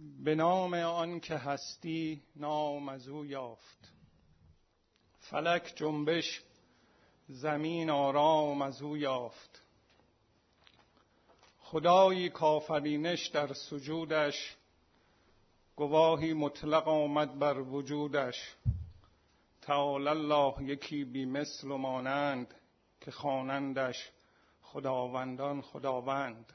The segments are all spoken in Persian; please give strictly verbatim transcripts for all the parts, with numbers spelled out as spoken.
به نام آن که هستی نام از او یافت، فلک جنبش زمین آرام از او یافت. خدایی کآفرینش در سجودش، گواهی مطلق آمد بر وجودش. تعالی الله یکی بی مثل و مانند، که خوانندش خداوندان خداوند.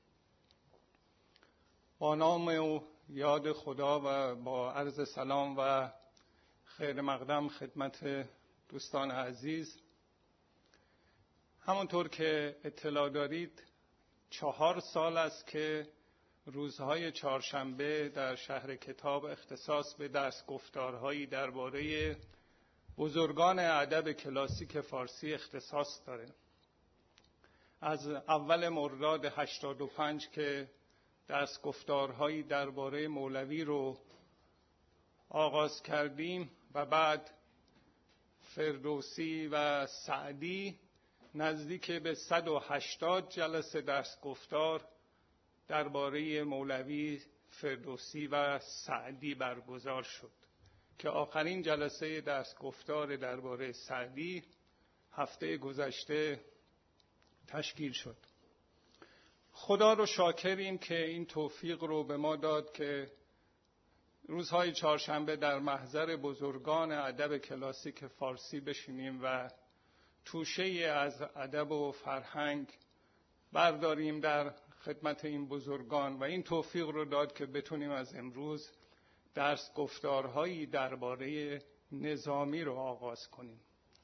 با نام و یاد خدا و با عرض سلام و خیر مقدم خدمت دوستان عزیز، همونطور که اطلاع دارید چهار سال است که روزهای چهارشنبه در شهر کتاب اختصاص به درس گفتارهایی درباره بزرگان ادب کلاسیک فارسی اختصاص داره. از اول مرداد هشتاد و پنج که درس گفتارهایی درباره مولوی رو آغاز کردیم و بعد فردوسی و سعدی، نزدیک به صد و هشتاد جلسه درس گفتار درباره مولوی، فردوسی و سعدی برگزار شد که آخرین جلسه درس گفتار درباره سعدی هفته گذشته تشکیل شد. خدا رو شاکریم که این توفیق رو به ما داد که روزهای چهارشنبه در محضر بزرگان ادب کلاسیک فارسی بشینیم و توشه از ادب و فرهنگ برداریم در خدمت این بزرگان، و این توفیق رو داد که بتونیم از امروز درس گفتارهایی درباره نظامی رو آغاز کنیم.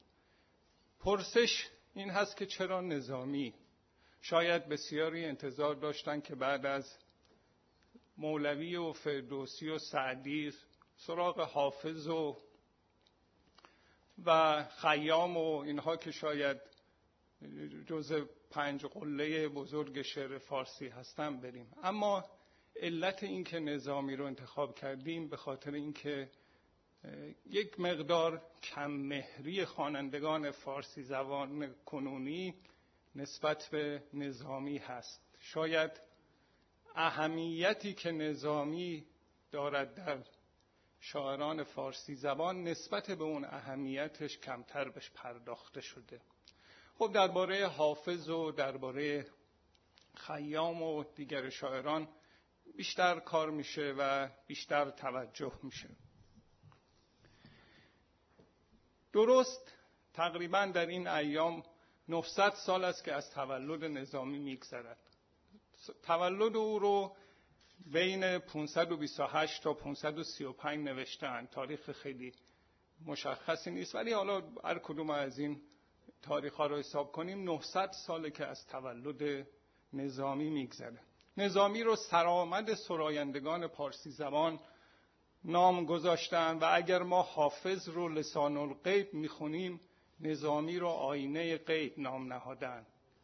پرسش این هست که چرا نظامی؟ شاید بسیاری انتظار داشتن که بعد از مولوی و فردوسی و سعدی سراغ حافظ و و خیام و اینها که شاید جزء پنج قله بزرگ شعر فارسی هستن بریم. اما علت این که نظامی رو انتخاب کردیم به خاطر این که یک مقدار کم مهری خوانندگان فارسی زبان کنونی نسبت به نظامی هست. شاید اهمیتی که نظامی دارد در شاعران فارسی زبان نسبت به اون اهمیتش کمتر بهش پرداخته شده. خب درباره حافظ و درباره خیام و دیگر شاعران بیشتر کار میشه و بیشتر توجه میشه. درست تقریبا در این ایام نهصد سال است که از تولد نظامی میگذرد. تولد او رو بین پانصد و بیست و هشت تا پانصد و سی و پنج نوشتن. تاریخ خیلی مشخصی نیست، ولی حالا هر کدوم از این تاریخ ها رو حساب کنیم نهصد ساله که از تولد نظامی میگذره. نظامی رو سرآمد سرایندگان پارسی زبان نام گذاشتن و اگر ما حافظ رو لسان الغیب میخونیم، نظامی رو آینه غیب نام نهادن.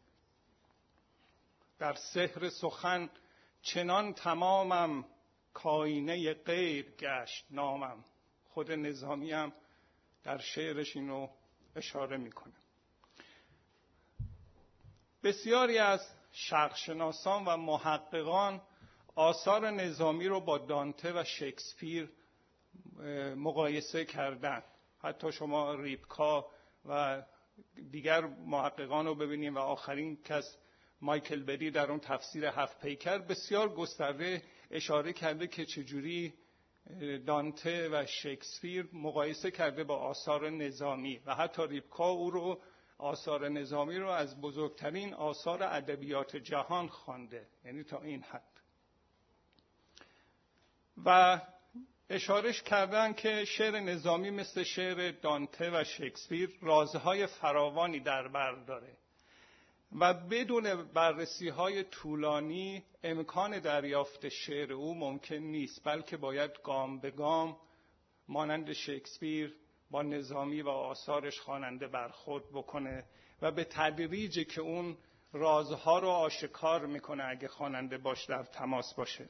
در سحر سخن چنان تمامم، کاینه غیب گشت نامم. خود نظامی هم در شعرش اینو اشاره میکنه. بسیاری از شرقشناسان و محققان آثار نظامی رو با دانته و شکسپیر مقایسه کردن. حتی شما ریپکا و دیگر محققان رو ببینید و آخرین کس مایکل بری در اون تفسیر هفت پیکر بسیار گسترده اشاره کرده که چجوری دانته و شکسپیر مقایسه کرده با آثار نظامی، و حتی ریپکا او رو آثار نظامی رو از بزرگترین آثار ادبیات جهان خوانده، یعنی تا این حد. و اشارش کردن که شعر نظامی مثل شعر دانته و شکسپیر رازهای فراوانی در بر داره و بدون بررسی‌های طولانی امکان دریافت شعر او ممکن نیست، بلکه باید گام به گام مانند شکسپیر با نظامی و آثارش خواننده برخورد بکنه و به تدریج که اون رازها رو آشکار میکنه اگه خواننده باش در تماس باشه.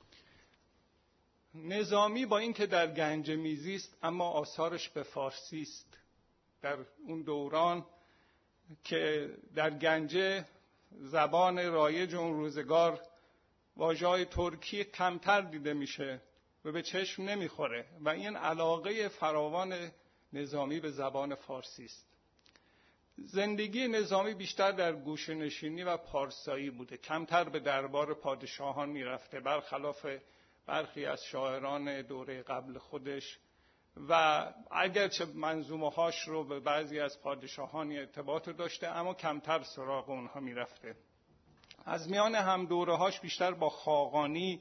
نظامی با اینکه در گنجمیزی است اما آثارش به فارسی است. در اون دوران که در گنجه زبان رایج اون روزگار واژه‌های ترکی کمتر دیده میشه و به چشم نمیخوره و این علاقه فراوان نظامی به زبان فارسی است. زندگی نظامی بیشتر در گوشه‌نشینی و پارسایی بوده، کمتر به دربار پادشاهان میرفته، برخلاف برخی از شاعران دوره قبل خودش، و اگرچه منظومه هاش رو به بعضی از پادشاهان ارتباط داشته اما کمتر سراغ اونها میرفته. از میان هم دوره هاش بیشتر با خاقانی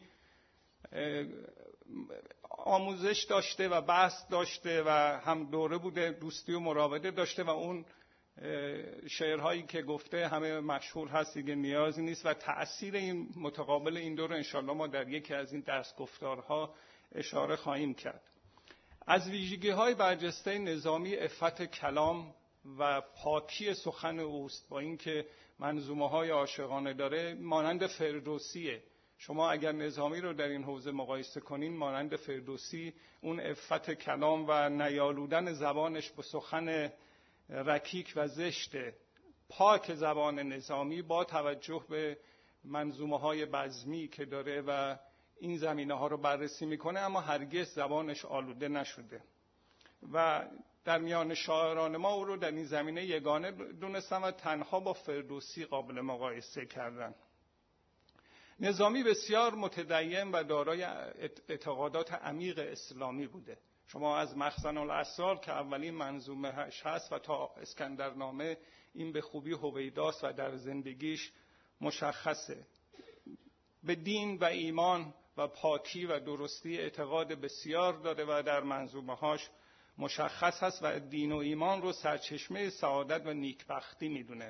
آموزش داشته و بحث داشته و هم دوره بوده، دوستی و مراوده داشته و اون شعرهایی که گفته همه مشهور هست دیگه، نیازی نیست و تأثیر این متقابل این دوره انشالله ما در یکی از این درس گفتارها اشاره خواهیم کرد. از ویژگی‌های برجسته نظامی عفت کلام و پاکی سخن اوست، با اینکه منظومه‌های عاشقانه داره مانند فردوسیه. شما اگر نظامی رو در این حوزه مقایسه کنین مانند فردوسی، اون عفت کلام و نیالودن زبانش به سخن رکیک و زشت پاک زبان نظامی با توجه به منظومه‌های بزمی که داره و این زمینه‌ها رو بررسی میکنه، اما هرگز زبانش آلوده نشده و در میان شاعران ما او رو در این زمینه یگانه دونستن و تنها با فردوسی قابل مقایسه کردن. نظامی بسیار متدین و دارای اعتقادات عمیق اسلامی بوده. شما از مخزن الاسرار که اولین منظومه هست و تا اسکندرنامه این به خوبی هویداست و در زندگیش مشخصه. به دین و ایمان و پاکی و درستی اعتقاد بسیار داره و در منظومه هاش مشخص هست و دین و ایمان رو سرچشمه سعادت و نیکبختی میدونه.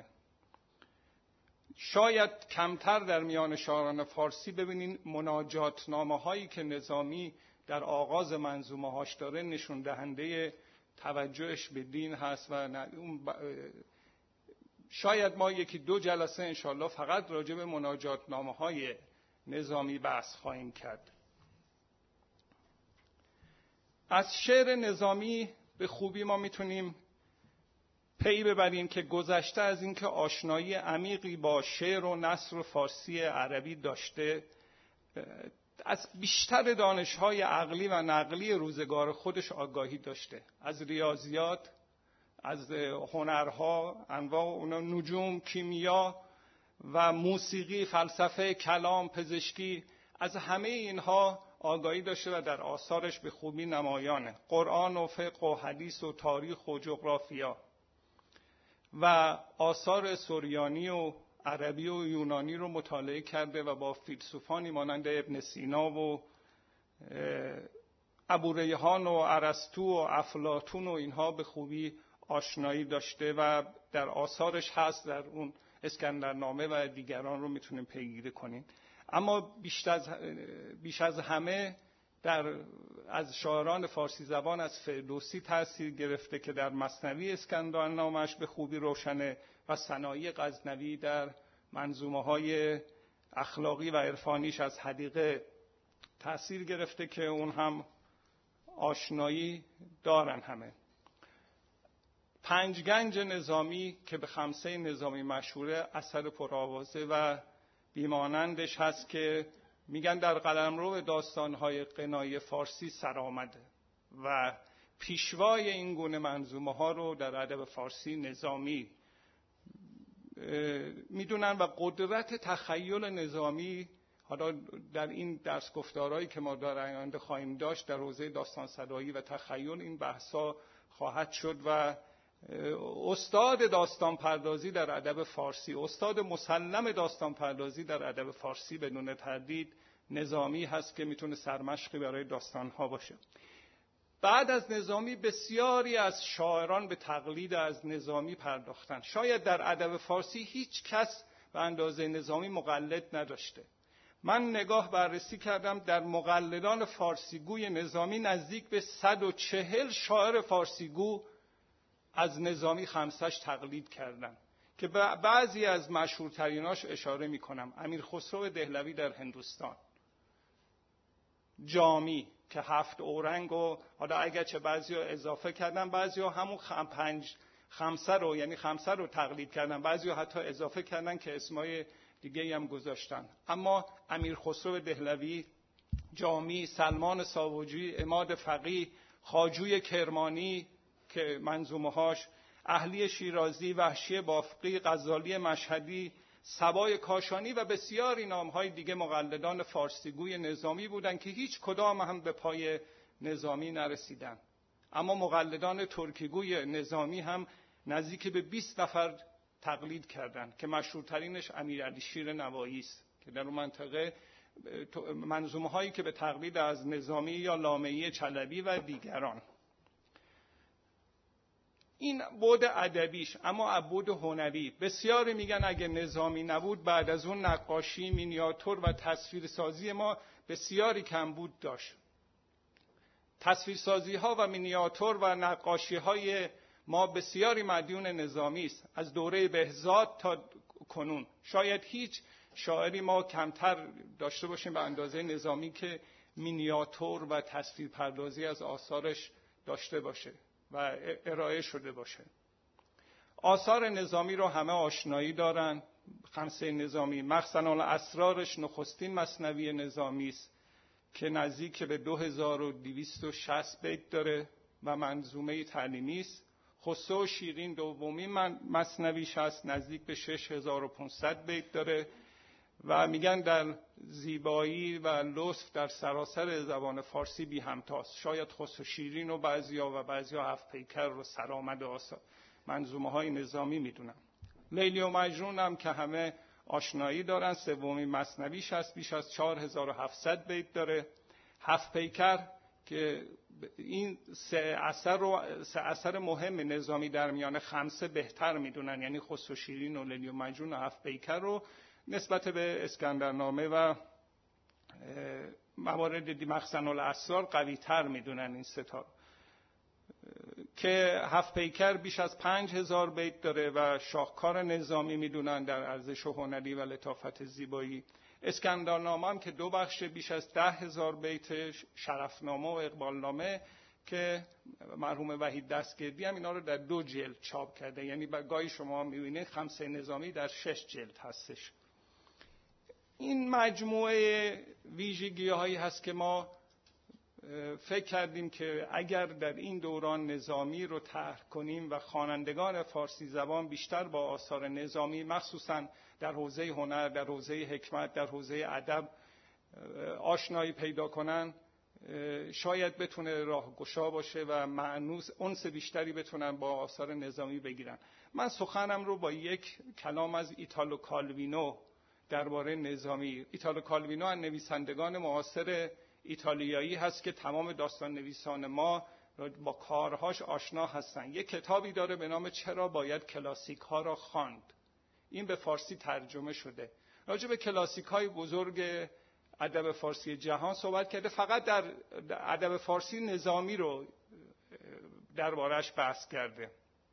شاید کمتر در میان شاعران فارسی ببینین مناجات نامه هایی که نظامی در آغاز منظومه هاش داره نشون دهنده توجهش به دین هست و شاید ما یکی دو جلسه انشالله فقط راجع به مناجات نامه های نظامی بحث خواهیم کرد. از شعر نظامی به خوبی ما میتونیم پی ببریم که گذشته از اینکه آشنایی عمیقی با شعر و نثر فارسی عربی داشته، از بیشتر دانش‌های عقلی و نقلی روزگار خودش آگاهی داشته، از ریاضیات، از هنرها، انواع اونا، نجوم، کیمیا و موسیقی، فلسفه، کلام، پزشکی، از همه اینها آگاهی داشته و در آثارش به خوبی نمایانه. قرآن و فقه و حدیث و تاریخ و جغرافیا و آثار سریانی و عربی و یونانی رو مطالعه کرده و با فیلسوفانی مانند ابن سینا و ابوریحان و ارسطو و افلاطون و اینها به خوبی آشنایی داشته و در آثارش هست، در اون اسکندرنامه و دیگران رو میتونیم پیگیری کنیم. اما بیش از بیش از همه در از شاعران فارسی زبان از فردوسی تأثیر گرفته که در مثنوی اسکندرنامه‌اش به خوبی روشنه و ثنایی غزنوی در منظومه‌های اخلاقی و عرفانیش از حدیقه تأثیر گرفته که اون هم آشنایی دارن همه. پنجگنج نظامی که به خمسه نظامی مشهوره اثر پرآوازه و بیمانندش هست که میگن در قلمرو داستان‌های غنایی فارسی سر آمده و پیشوای این گونه منظومه ها رو در ادب فارسی نظامی میدونن و قدرت تخیل نظامی، حالا در این درس گفتارهایی که ما در آینده خواهیم داشت در حوزه داستان سرایی و تخیل این بحثا خواهد شد و استاد داستان پردازی در ادب فارسی، استاد مسلم داستان پردازی در ادب فارسی بدون تردید نظامی هست که میتونه سرمشقی برای داستانها باشه. بعد از نظامی بسیاری از شاعران به تقلید از نظامی پرداختن. شاید در ادب فارسی هیچ کس به اندازه نظامی مقلد نداشته. من نگاه بررسی کردم، در مقلدان فارسیگوی نظامی نزدیک به صد و چهل شاعر فارسیگو از نظامی خمسش تقلید کردن که بعضی از مشهورتریناش اشاره میکنم. امیر خسرو دهلوی در هندوستان، جامی که هفت اورنگ و حالا اگرچه بعضی ها اضافه کردن، بعضی ها همون پنج خمسه رو یعنی خمسه رو تقلید کردن، بعضی حتی اضافه کردن که اسمای دیگه هم گذاشتن. اما امیر خسرو دهلوی، جامی، سلمان ساوجی، عماد فقیه، خواجوی کرمانی که منظومه هاش، اهلی شیرازی، وحشی بافقی، غزالی مشهدی، صبای کاشانی و بسیاری نامهای دیگه مقلدان فارسیگوی نظامی بودند که هیچ کدام هم به پای نظامی نرسیدن. اما مقلدان ترکیگوی نظامی هم نزدیک به بیست نفر تقلید کردند که مشهورترینش امیرعلی شیر نوایی است که در اون منطقه منظومه هایی که به تقلید از نظامی یا لامعی چلبی و دیگران. این بعد ادبیش. اما بعد هنری، بسیاری میگن اگه نظامی نبود بعد از اون نقاشی، مینیاتور و تصویرسازی ما بسیاری کمبود داشت. تصویرسازی ها و مینیاتور و نقاشی های ما بسیاری مدیون نظامی است. از دوره بهزاد تا کنون شاید هیچ شاعری ما کمتر داشته باشیم به اندازه نظامی که مینیاتور و تصویرپردازی از آثارش داشته باشه و ارائه شده باشه. آثار نظامی رو همه آشنایی دارن. خمسه نظامی، مخزن الاسرارش نخستین مثنوی نظامی است که نزدیک به دو هزار و دویست و شصت بیت داره و منظومه تعلیمی است. خسرو و شیرین دومین مثنویش است، نزدیک به شش هزار و پانصد بیت داره و میگن در زیبایی و لطف در سراسر زبان فارسی بی همتاست. شاید خسرو شیرین و بعضیا و بعضیا هفت پیکر رو سرآمد آثار منظومه های نظامی میدونن. لیلی و مجنون هم که همه آشنایی دارن، سومین مثنویش است، بیش از چهار هزار و هفتصد بیت داره. هفت پیکر که این سه اثر رو سه اثر مهم نظامی در میان خمسه بهتر میدونن، یعنی خسرو شیرین و لیلی و مجنون و هفت پیکر رو نسبت به اسکندرنامه و موارد مخزن الاسرار قوی تر میدونن این ستا. که هفت پیکر بیش از پنج هزار بیت داره و شاهکار نظامی میدونن در ارزش هنری و لطافت زیبایی. اسکندرنامه هم که دو بخش بیش از ده هزار بیت، شرفنامه و اقبالنامه که مرحوم وحید دستگردی هم اینا رو در دو جلد چاپ کرده، یعنی گاهی شما میبینید خمسه نظامی در شش جلد هستش. این مجموعه ویژگی هایی هست که ما فکر کردیم که اگر در این دوران نظامی رو طرح کنیم و خوانندگان فارسی زبان بیشتر با آثار نظامی مخصوصا در حوزه هنر، در حوزه حکمت، در حوزه ادب آشنایی پیدا کنن، شاید بتونه راهگشا باشه و مانوس انس بیشتری بتونن با آثار نظامی بگیرن. من سخنم رو با یک کلام از ایتالو کالوینو درباره نظامی. ایتالو کالوینو از نویسندگان معاصر ایتالیایی هست که تمام داستان نویسان ما با کارهاش آشنا هستن. یک کتابی داره به نام چرا باید کلاسیک ها را خواند. این به فارسی ترجمه شده. راجع به کلاسیک های بزرگ ادب فارسی جهان صحبت کرده، فقط در ادب فارسی نظامی رو دربارش بحث کرده.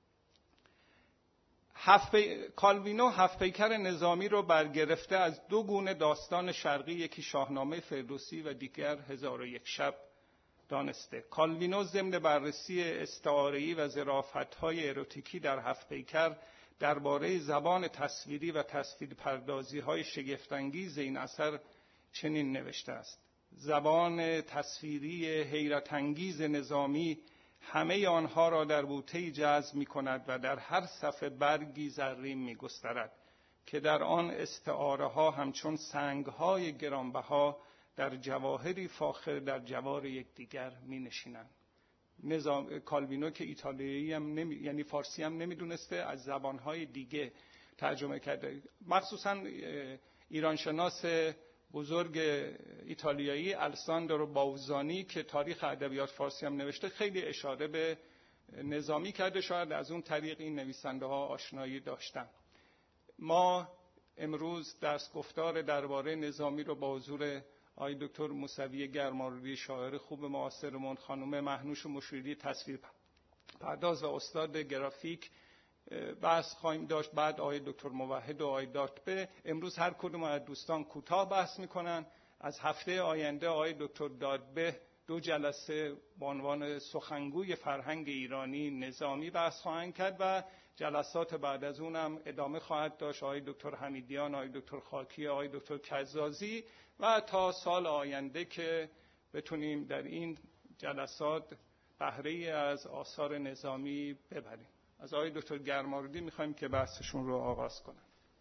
هفت کالوینو هفت پیکر نظامی رو برگرفته از دو گونه داستان شرقی، یکی شاهنامه فردوسی و دیگر هزار و یک شب دانسته. کالوینو ضمن بررسی استعاره‌ای و ظرافت‌های اروتیکی در هفت پیکر درباره زبان تصویری و تصویرپردازی‌های شگفت‌انگیز این اثر چنین نوشته است: زبان تصویری حیرت انگیز نظامی همه آنها را در بوته‌ای جذب می‌کند و در هر صفحه برگی زرین می‌گسترد که در آن استعاره‌ها همچون سنگ‌های گرانبها در جواهری فاخر در جوار یکدیگر می‌نشینند. نظام کالوینو که ایتالیایی هم نمی... یعنی فارسی هم نمی‌دونسته، از زبان‌های دیگه ترجمه کرده. مخصوصاً ایرانشناس بزرگ ایتالیایی الساندرو باوزانی که تاریخ ادبیات فارسی هم نوشته خیلی اشاره به نظامی کرده، شاید از اون طریق این نویسنده ها آشنایی داشتن. ما امروز درس گفتار درباره نظامی رو با حضور آقای دکتر موسوی گرمارودی، شاعر خوب معاصرمون، خانم مهنوش مشیری تصویر پرداز و استاد گرافیک بحث خواهیم داشت. بعد آقای دکتر موحد و آقای دادبه. امروز هر کدوم از دوستان کوتاه بحث میکنن. از هفته آینده آقای دکتر دادبه دو جلسه به عنوان سخنگوی فرهنگ ایرانی نظامی بحث خواهند کرد و جلسات بعد از اونم ادامه خواهد داشت. آقای دکتر حمیدیان، آقای دکتر خاکی، آقای دکتر کزازی و تا سال آینده که بتونیم در این جلسات بهره از آثار نظامی ببریم. از آقای دکتر گرماردی میخوایم که بحثشون رو آغاز کنن.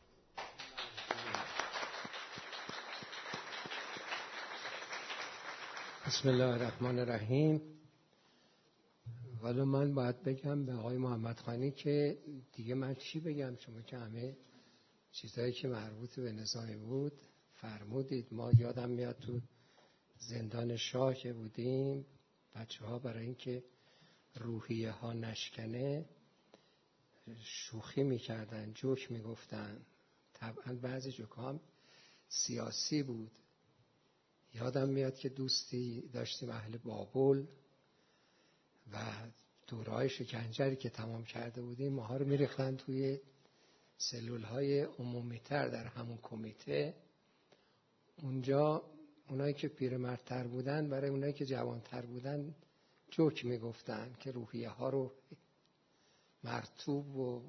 بسم الله الرحمن الرحیم. والا من باید بگم به آقای محمد خانی که دیگه من چی بگم، شما که همه چیزایی که مربوط به نظامی بود فرمودید. ما یادم میاد تو زندان شاه که بودیم، بچه ها برای اینکه روحیه ها نشکنه شوخی میکردن، جوک میگفتن. طبعا بعضی جوک هم سیاسی بود. یادم میاد که دوستی داشتیم اهل بابل و دورهای شکنجری که تمام کرده بودیم ماها رو میریختن توی سلول های عمومی تر در همون کمیته. اونجا اونایی که پیرمردتر بودن برای اونایی که جوانتر بودن جوک میگفتن که روحیه ها رو مرطوب و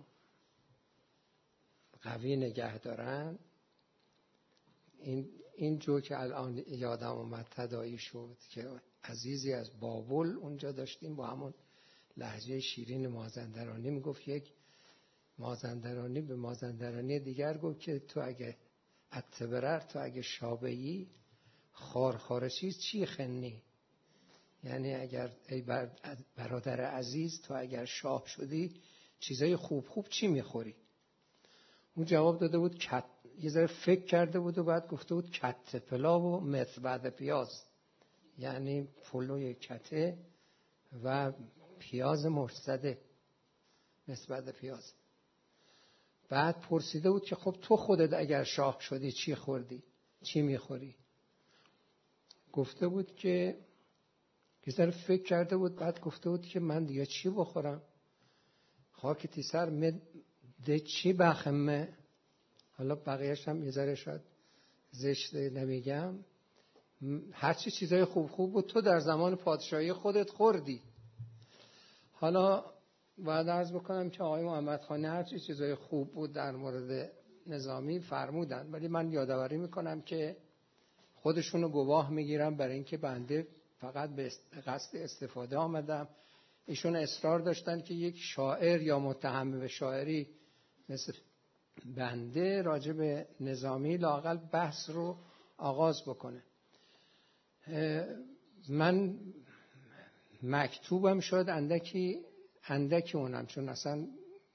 قوی نگه دارن. این این جوک الان یادم اومد تداعی شد که عزیزی از بابل اونجا داشتیم با همون لهجه شیرین مازندرانی میگفت، یک مازندرانی به مازندرانی دیگر گفت که تو اگه اتبرر، تو اگه شابهی خار خارشی چی خنی، یعنی اگر ای برادر عزیز تو اگر شاه شدی چیزای خوب خوب چی میخوری؟ اون جواب داده بود کت، یه ذره فکر کرده بود و بعد گفته بود کته پلاو و مت بعد پیاز، یعنی پلوی کته و پیاز مرصده مت بعد پیاز. بعد پرسیده بود که خب تو خودت اگر شاه شدی چی خوردی؟ چی میخوری؟ گفته بود که یه ذره فکر کرده بود، بعد گفته بود که من دیگه چی بخورم؟ خاک تی سر مد ده چی بخمه. حالا بقیهش هم یه ذره شاید زشته نمیگم، هرچی چیزای خوب خوب بود تو در زمان پادشاهی خودت خوردی. حالا باید عرض بکنم که آقای محمد خانی هرچی چیزای خوب بود در مورد نظامی فرمودن، ولی من یادآوری میکنم که خودشونو گواه میگیرم برای اینکه بنده فقط به قصد استفاده آمدم. ایشون اصرار داشتن که یک شاعر یا متهم به شاعری مثل بنده راجع به نظامی لااقل بحث رو آغاز بکنه. من مکتوبم شد اندکی اندکی اونم، چون اصلا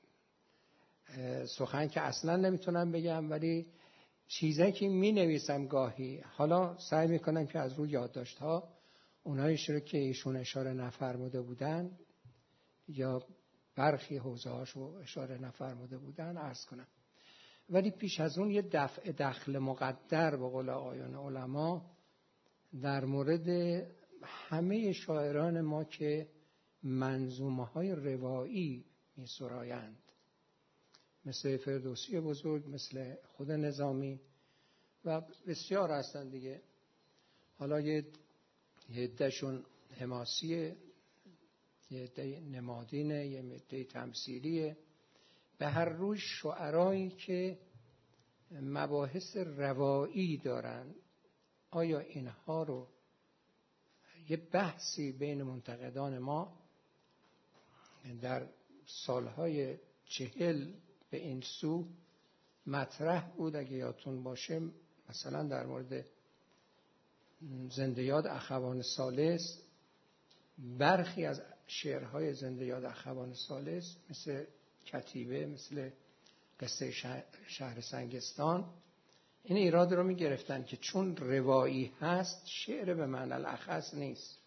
سخن که اصلا نمیتونم بگم، ولی چیزایی که می نویسم گاهی حالا سعی میکنم که از روی یادداشت ها اونایش رو که ایشون اشاره نفرموده بودن یا برخی حوزه هاشو اشاره نفرموده بودن عرض کنم. ولی پیش از اون یه دفع دخل مقدر به قول آقایان علما در مورد همه شاعران ما که منظومه های روایی می سرایند، مثل فردوسی بزرگ، مثل خود نظامی و بسیار هستن دیگه. حالا یه عده‌شون حماسیه، یه عده نمادینه، یه عده تمثیلیه. به هر روی شعرایی که مباحث روایی دارن، آیا اینها رو یه بحثی بین منتقدان ما در سالهای چهل به این سو مطرح بود؟ اگه یادتون باشه مثلا در مورد زنده یاد اخوان ثالث، برخی از شعرهای زنده یاد اخوان ثالث مثل کتیبه، مثل قصه شهر سنگستان، این ایراد رو می گرفتن که چون روایی هست شعر به معنی الاخص نیست.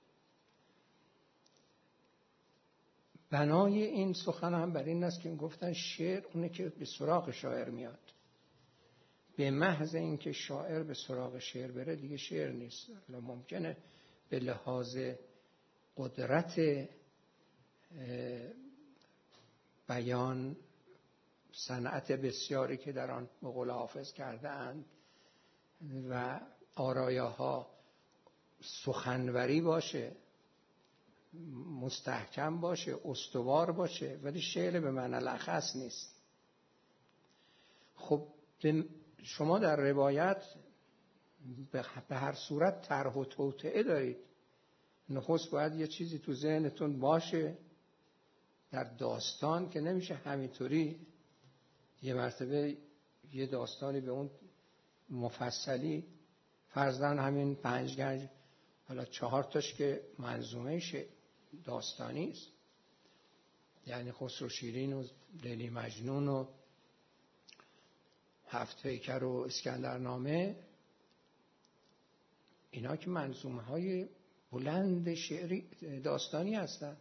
بنای این سخن هم بر این است که گفتن شعر اونه که به سراغ شاعر میاد. به محض اینکه شاعر به سراغ شعر بره دیگه شعر نیست. ممکنه به لحاظ قدرت بیان، صنعت بسیاری که در آن به قول حافظ کرده اند و آرایاها سخنوری باشه، مستحکم باشه، استوار باشه، ولی شعر به معنی الاخص نیست. خب شما در روایت به هر صورت طرح و توطئه دارید. نخست باید یه چیزی تو ذهنتون باشه در داستان که نمیشه همینطوری یه مرتبه یه داستانی به اون مفصلی، فرضاً همین پنج گنج، حالا چهار تاش که منظومه داستانی است، یعنی خسرو شیرین و لیلی مجنون و هفت پیکر و اسکندرنامه، اینا که منظومه های بلند شعری داستانی هستند.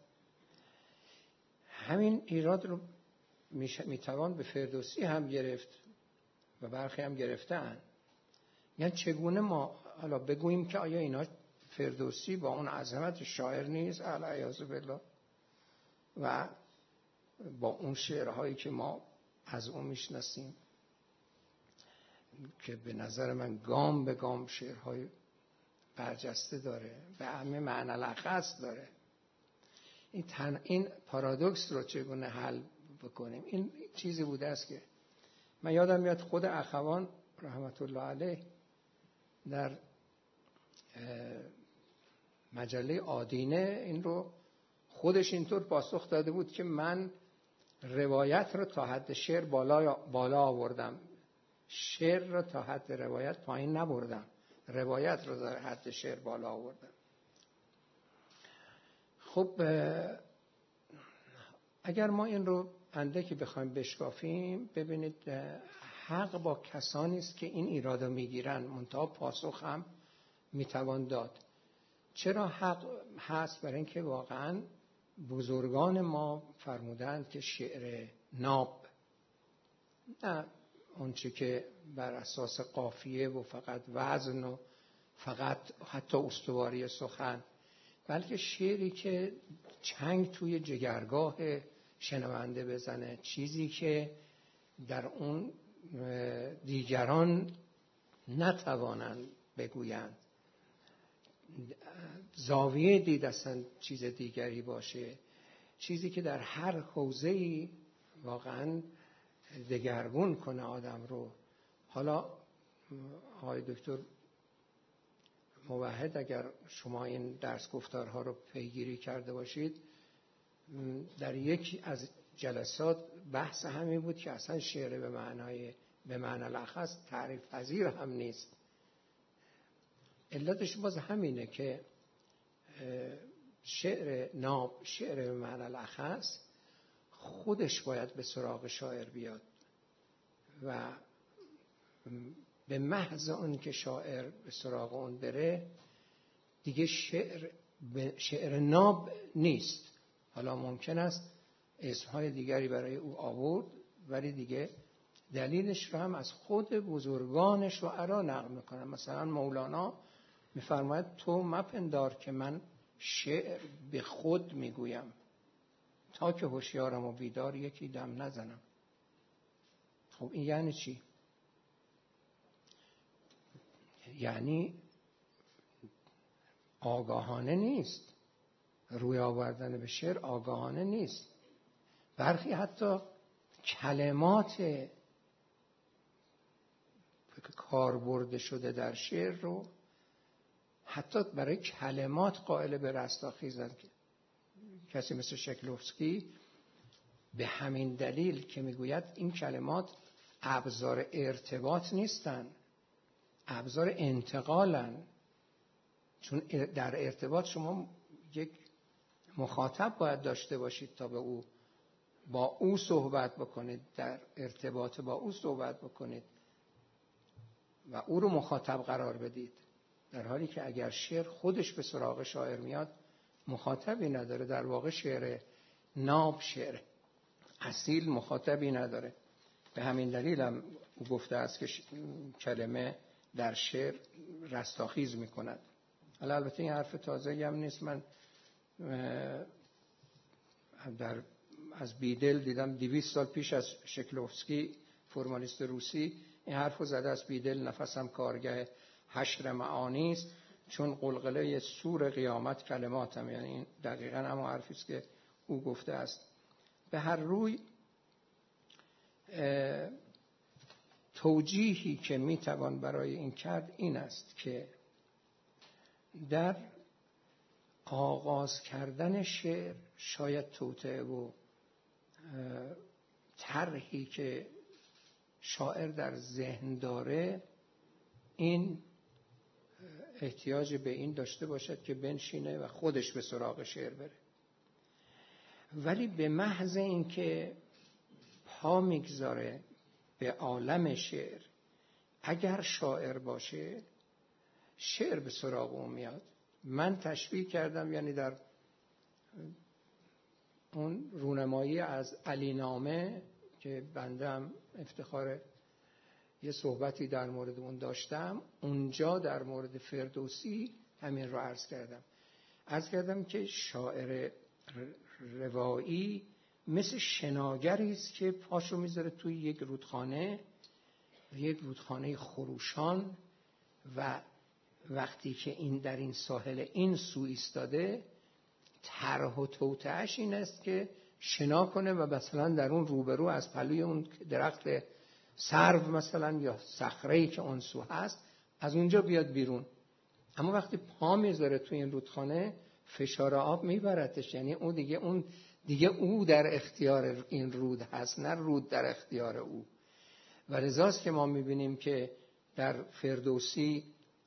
همین ایراد رو میتوان به فردوسی هم گرفت و برخی هم گرفتن. یعنی چگونه ما حالا بگوییم که آیا اینا فردوسی با اون عظمت شاعر نیست علیه بالله و با اون شعرهایی که ما از اون میشناسیم که به نظر من گام به گام شعرهای برجسته داره، به همه معنی الاخص داره. این, تن... این پارادوکس رو چگونه حل بکنیم؟ این چیزی بوده است که من یادم میاد خود اخوان رحمت الله علیه در مجله آدینه این رو خودش اینطور پاسخ داده بود که من روایت رو تا حد شعر بالا بالا آوردم، شعر رو تا حد روایت پایین نبردم، روایت رو در حد شعر بالا آوردم. خب اگر ما این رو اندکی بخوایم بشکافیم، ببینید حق با کسانی است که این ایرادو میگیرن، منتها پاسخ هم میتوان داد. چرا حق هست؟ برای اینکه واقعا بزرگان ما فرمودند که شعر ناب، نه اونچه که بر اساس قافیه و فقط وزن و فقط حتی استواری سخن، بلکه شعری که چنگ توی جگرگاه شنونده بزنه، چیزی که در اون دیگران نتوانند بگویند، زاویه دید اصلا چیز دیگری باشه، چیزی که در هر حوزه‌ای واقعا دگرگون کنه آدم رو. حالا آقای دکتر موحد اگر شما این درس گفتارها رو پیگیری کرده باشید، در یکی از جلسات بحث همین بود که اصلا شعر به معنای به معنی الاخص تعریف پذیر هم نیست. علتش باز همینه که شعر ناب، شعر به معنی الاخص، خودش باید به سراغ شاعر بیاد و به محض اون که شاعر به سراغ اون بره دیگه شعر شعر ناب نیست. حالا ممکن است اسمهای دیگری برای او آورد، ولی دیگه دلیلش رو هم از خود بزرگان شعرا نقل میکنن. مثلا مولانا میفرماید تو مپندار که من شعر به خود میگویم، تا که هوشیارم و بیدار یکی دم نزنم. خب این یعنی چی؟ یعنی آگاهانه نیست، روی آوردن به شعر آگاهانه نیست. برخی حتی کلمات کار برده شده در شعر رو حتی برای کلمات قائل به رستاخیزند. کسی مثل شکلوفسکی به همین دلیل که میگوید این کلمات ابزار ارتباط نیستن، ابزار انتقالن، چون در ارتباط شما یک مخاطب باید داشته باشید تا به او با او صحبت بکنید، در ارتباط با او صحبت بکنید و او رو مخاطب قرار بدید. در حالی که اگر شعر خودش به سراغ شاعر میاد مخاطبی نداره. در واقع شعر ناب، شعر اصیل مخاطبی نداره. به همین دلیل هم او گفته است که کلمه در شعر رستاخیز میکند. حالا البته این حرف تازه‌ای هم نیست. من در از بیدل دیدم دویست سال پیش از شکلوفسکی فرمانیست روسی این حرفو زده است. بیدل نفسم کارگاه حشر معانی است، چون قلقله سور قیامت کلماتم، یعنی این دقیقاً همون حرفی است که او گفته است. به هر روی توجیهی که میتوان برای این کرد این است که در آغاز کردن شعر شاید توطئه و طرحی که شاعر در ذهن داره این احتیاج به این داشته باشد که بنشینه و خودش به سراغ شعر بره، ولی به محض اینکه پا میگذاره به عالم شعر، اگر شاعر باشه شعر به سراغ اون میاد. من تشبیه کردم، یعنی در اون رونمایی از علی نامه که بنده هم افتخار یه صحبتی در مورد اون داشتم، اونجا در مورد فردوسی همین رو عرض کردم. عرض کردم که شاعر روایی مثل شناگری است که پاشو میذاره توی یک رودخانه، یک رودخانه خروشان، و وقتی که این در این ساحل این سو ایستاده، طرح و توطئه‌اش این است که شنا کنه و مثلا در اون روبرو از پلوی اون درخت سرو مثلا یا صخره‌ای که اون سو هست از اونجا بیاد بیرون. اما وقتی پا میذاره توی این رودخانه فشار آب میبرتش، یعنی اون دیگه اون دیگه او در اختیار این رود هست، نه رود در اختیار او. و لذاست که ما میبینیم که در فردوسی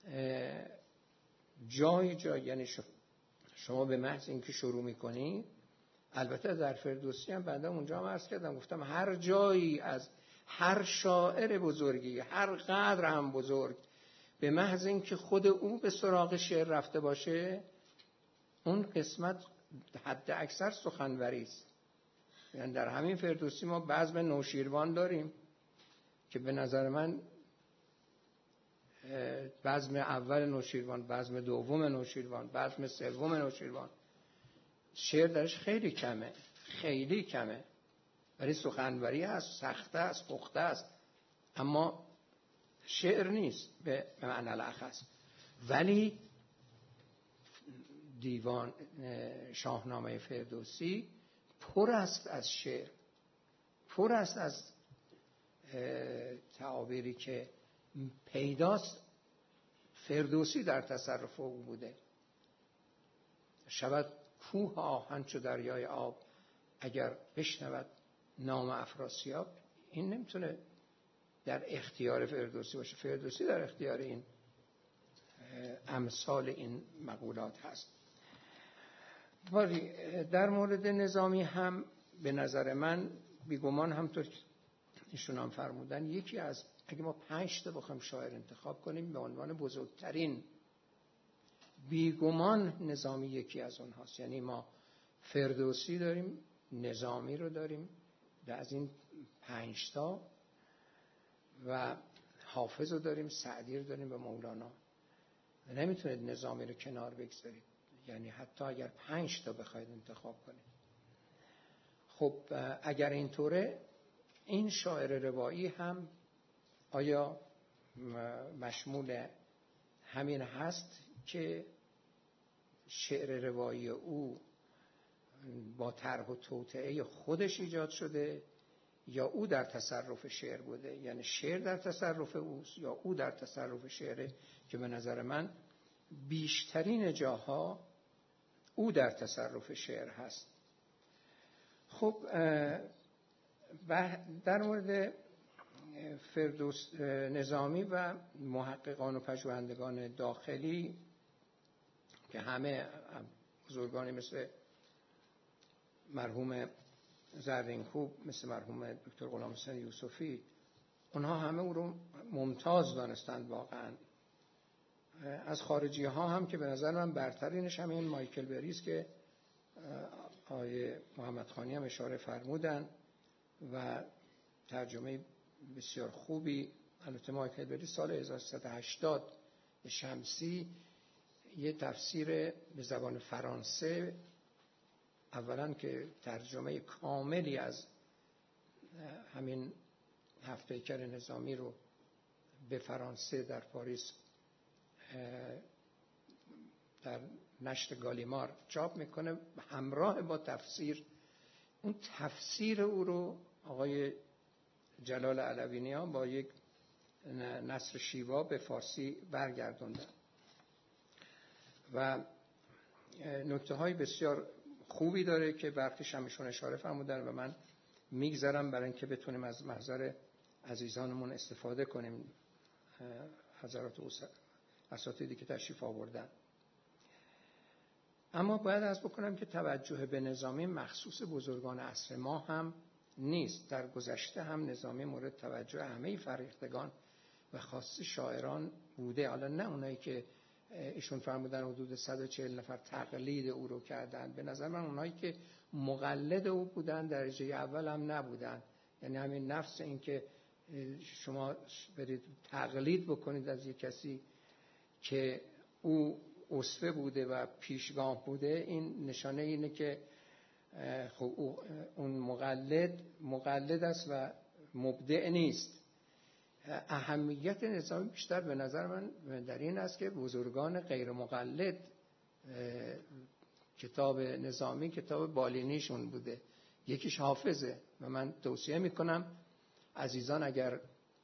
جای جای، یعنی شما به محض اینکه شروع میکنی، البته در فردوسی هم بعدا اونجا هم عرض کردم، گفتم هر جایی از هر شاعر بزرگی، هر قدر هم بزرگ، به محض اینکه خود او به سراغ شعر رفته باشه، اون قسمت حد اکثر سخنوری است. یعنی در همین فردوسی ما بزم نوشیروان داریم که به نظر من بزم اول نوشیروان، بزم دوم نوشیروان، بزم سوم نوشیروان، شعر درش خیلی کمه، خیلی کمه، ولی سخنوری هست، سخته است، پخته است، اما شعر نیست به معنی الاخص. ولی دیوان شاهنامه فردوسی پر است از شعر، پر است از تعابیری که پیداست فردوسی در تصرف او بوده. شود کوه آهن چو دریای آب، اگر بشنود نام افراسیاب. این نمیتونه در اختیار فردوسی باشه، فردوسی در اختیار این امثال این مقولات هست. ولی در مورد نظامی هم به نظر من بیگمان همطور که ایشون هم فرمودن، یکی از، اگه ما پنج تا بخوایم شاعر انتخاب کنیم به عنوان بزرگترین، بیگمان نظامی یکی از اونهاست. یعنی ما فردوسی داریم، نظامی رو داریم از این پنج تا، و حافظ رو داریم، سعدی رو داریم و مولانا. نمیتونید نظامی رو کنار بگذارید، یعنی حتی اگر پنج تا بخواید انتخاب کنید. خب اگر اینطوره، این شاعر روایی هم آیا مشمول همین هست که شعر روایی او با طرح و توطئه خودش ایجاد شده، یا او در تصرف شعر بوده؟ یعنی شعر در تصرف اوست یا او در تصرف شعره؟ که به نظر من بیشترین جاها او در تصرف شعر هست. خب در مورد فردوس نظامی و محققان و پژوهندگان داخلی که همه بزرگانی مثل مرحوم زرینکوب، مثل مرحوم دکتر غلامحسین یوسفی، اونها همه او رو ممتاز دانستند واقعا. از خارجی ها هم که به نظر من برترینش همین مایکل بریز که آقای محمد خانی هم اشاره فرمودن و ترجمه بسیار خوبی. البته مایکل بریز سال هزار و سیصد و هشتاد شمسی یه تفسیر به زبان فرانسه، اولا که ترجمه کاملی از همین هفت پیکر نظامی رو به فرانسه در پاریس در نشر گالیمار چاپ میکنه همراه با تفسیر. اون تفسیر او رو آقای جلال علوی‌نیا با یک نثر شیوا به فارسی برگردوندن و نکته های بسیار خوبی داره که برخیش همشون اشاره فرمودن و من میگذارم برای اینکه بتونیم از محضر عزیزانمون استفاده کنیم، حضرات اساتیدی که تشریف آوردن. اما باید عرض بکنم که توجه به نظامی مخصوص بزرگان عصر ما هم نیست. در گذشته هم نظامی مورد توجه همه فرهیختگان و خاص شاعران بوده. حالا نه اونایی که ایشون فرمودن حدود صد و چهل نفر تقلید او رو کردن، به نظر من اونایی که مقلد او بودن درجه اول هم نبودن. یعنی همین نفس این که شما برید تقلید بکنید از یک کسی که او اسوه بوده و پیشگام بوده، این نشانه اینه که خب اون مقلد مقلد است و مبدع نیست. اهمیت نظامی بیشتر به نظر من در این است که بزرگان غیر مقلد کتاب نظامی کتاب بالینیشون بوده. یکیش حافظه و من توصیه میکنم عزیزان اگر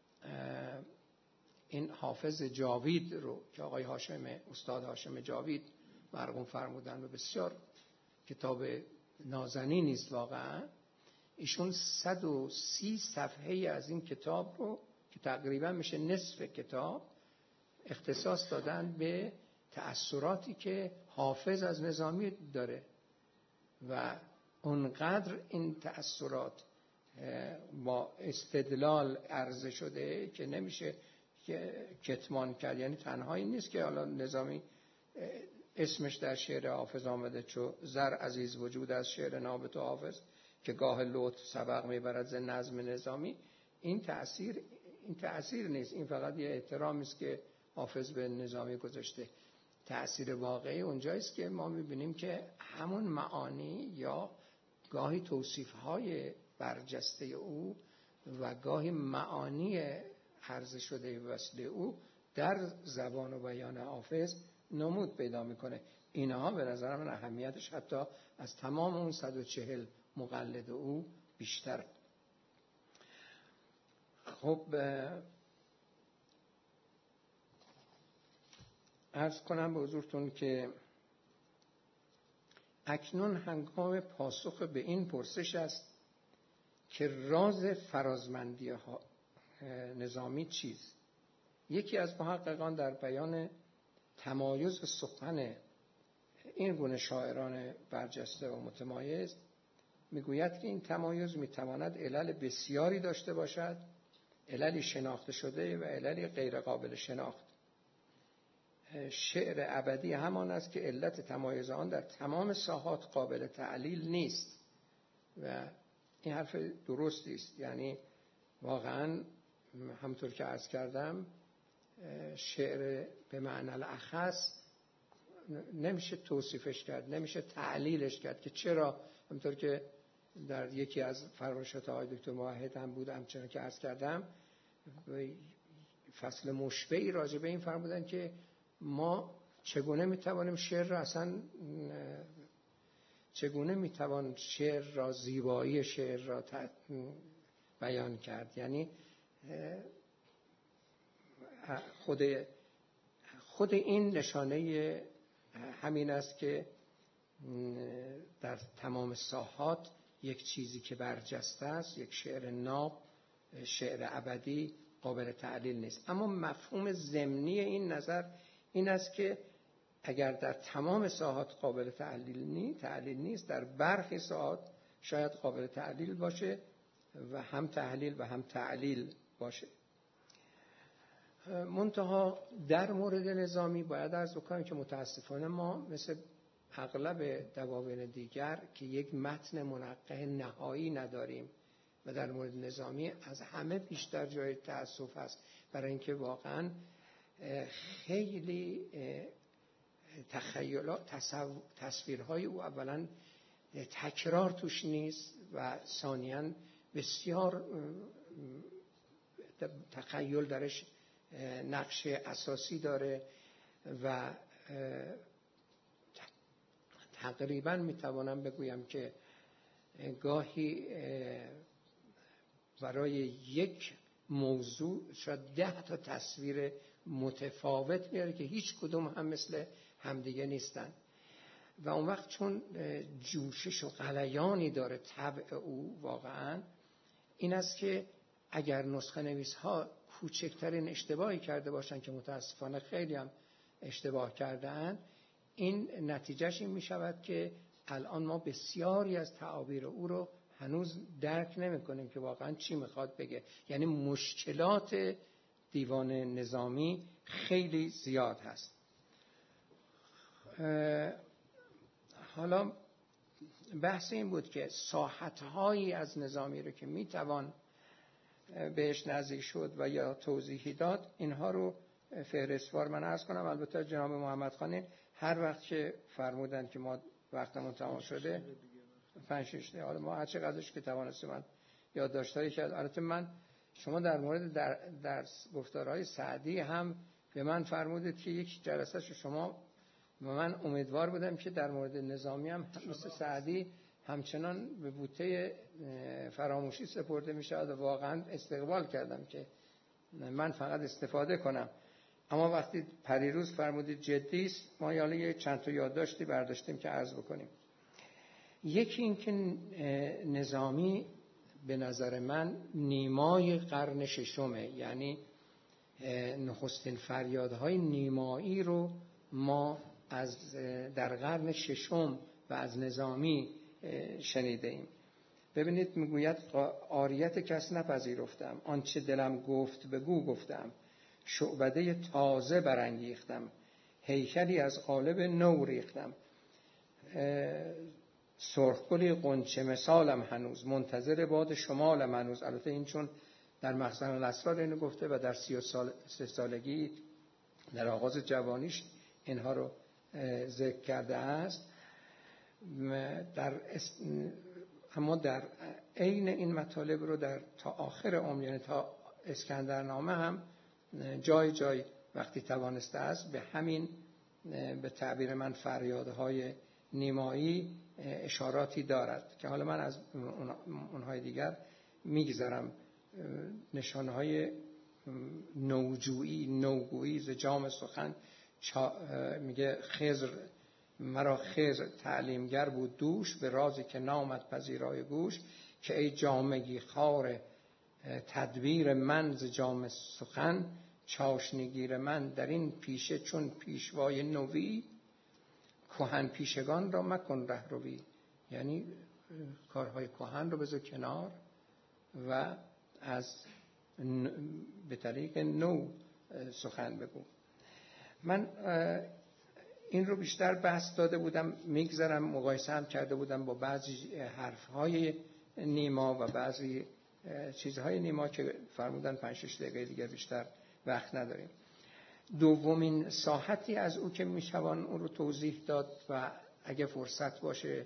این حافظ جاوید رو که آقای هاشم استاد هاشم جاوید مرحوم فرمودن و بسیار کتاب نازنینی است واقعا، ایشون صد و سی صفحه از این کتاب رو که تقریبا میشه نصف کتاب اختصاص دادن به تأثیراتی که حافظ از نظامی داره و اونقدر این تأثیرات با استدلال عرضه شده که نمیشه که کتمان کرد. یعنی تنها این نیست که حالا نظامی اسمش در شعر حافظ آمده چو زر عزیز وجود از شعر نابت و حافظ که گاه لطف سبق میبرد ز نظم نظامی. این تأثیر این تأثیر نیست، این فقط یه احترامی است که حافظ به نظامی گذاشته. تأثیر واقعی اونجاییست که ما میبینیم که همون معانی یا گاهی توصیف‌های برجسته او و گاهی معانی عرضه شده وصل او در زبان و بیان حافظ نمود پیدا میکنه. اینها به نظر من اهمیتش حتی از تمام اون صد و چهل مقلد او بیشتر. خب عرض کنم به حضورتون که اکنون هنگام پاسخ به این پرسش است که راز فرازمندی نظامی چیست. یکی از محققان در بیان تمایز سخن این گونه شاعران برجسته و متمایز میگوید که این تمایز میتواند علل بسیاری داشته باشد، عللی شناخته شده و عللی غیر قابل شناخت. شعر ابدی همان است که علت تمایز آن در تمام ساحات قابل تعلیل نیست و این حرف درستی است. یعنی واقعا همطور که عرض کردم شعر به معنی الاخص نمیشه توصیفش کرد، نمیشه تعلیلش کرد که چرا، همطور که در یکی از فرمایشات آقای دکتر موحد هم بود، همچنان که عرض کردم فصل مشبعی راجع به این فرمودن که ما چگونه میتوانیم شعر را اصلا چگونه میتوان شعر را زیبایی شعر را بیان کرد. یعنی خود خود این نشانه همین است که در تمام ساحات یک چیزی که برجسته است، یک شعر ناب، شعر ابدی قابل تعلیل نیست. اما مفهوم ضمنی این نظر این است که اگر در تمام ساحات قابل تعلیل نیست، تعلیل نیست، در برخی ساحات شاید قابل تعلیل باشه و هم تحلیل و هم تعلیل باشه. منتها در مورد نظامی باید عرض بکنم که متاسفانه ما مثل اغلب دواوین دیگر که یک متن منقح نهایی نداریم و در مورد نظامی از همه بیشتر جای تأسف است، برای اینکه واقعا خیلی تخیلات تصویرهای او اولا تکرار توش نیست و ثانیاً بسیار تخیل درش نقش اساسی داره و تقریبا میتوانم بگویم که گاهی برای یک موضوع شاید ده تا تصویر متفاوت میاره که هیچ کدوم هم مثل همدیگه نیستن و اون وقت چون جوشش و غلیانی داره طبع او واقعا این است که اگر نسخه نویس ها کوچکترین اشتباهی کرده باشن که متاسفانه خیلی هم اشتباه کردن، این نتیجهش این می شود که الان ما بسیاری از تعابیر او رو هنوز درک نمی کنیم که واقعا چی میخواد بگه. یعنی مشکلات دیوان نظامی خیلی زیاد هست. حالا بحث این بود که ساحت‌هایی از نظامی رو که میتوان بهش نزدیک شد و یا توضیحی داد، اینها رو فهرستوار من عرض کنم. البته جناب محمد خانی هر وقت که فرمودن که ما وقتمون تمام شده پنج شش دقیقه، حالا ما هر چقدرش که توانستیم من یادداشتایی کرد. البته من شما در مورد در درس گفتارهای سعدی هم به من فرمودید که یک جلسه شما و من امیدوار بودم که در مورد نظامی هم مثل سعدی همچنان به بوته فراموشی سپرده می شود و واقعا استقبال کردم که من فقط استفاده کنم. اما وقتی پریروز فرمودید جدی است، ما یاله چند تا یادداشتی برداشتیم که عرض بکنیم. یکی این که نظامی به نظر من نیمای قرن ششمه، یعنی نخستین فریادهای نیمایی رو ما از در قرن ششم و از نظامی شنیده ایم. ببینید میگوید عاریت کس نپذیرفتم، آنچه دلم گفت بگو گفتم، شعبده تازه برانگیختم، هیکلی از قالب نو ریختم، سرخگلی قنچه مثالم هنوز، منتظر باد شمالم هنوز. البته این چون در مخزن الاسرار اینو گفته و در سی و سه سالگی در آغاز جوانیش اینها رو ذکر کرده است. در اما در عین این مطالب رو در تا آخر عمر، یعنی تا اسکندرنامه هم جای جای وقتی توانسته است به همین به تعبیر من فریادهای نیمایی اشاراتی دارد که حالا من از اونهای دیگر میگذارم. نشانهای نوجویی نوگویی ز جام سخن میگه خضر مرا خضر تعلیمگر بود دوش، به رازی که نامد پذیرای گوش، که ای جامگی خار تدبیر من ز جام سخن، چاشنگیر من در این پیشه چون پیشوای نوی، کهن پیشگان را مکن رهروی. یعنی کارهای کهن رو بذار کنار و از به طریق نو سخن بگو. من این رو بیشتر بحث داده بودم، میگذارم مقایسه هم کرده بودم با بعضی حرفهای نیما و بعضی چیزهای نیما که فرمودن پنج شش دقیقه دیگر بیشتر وقت نداریم. دومین ساحتی از او که میشوان اون رو توضیح داد و اگه فرصت باشه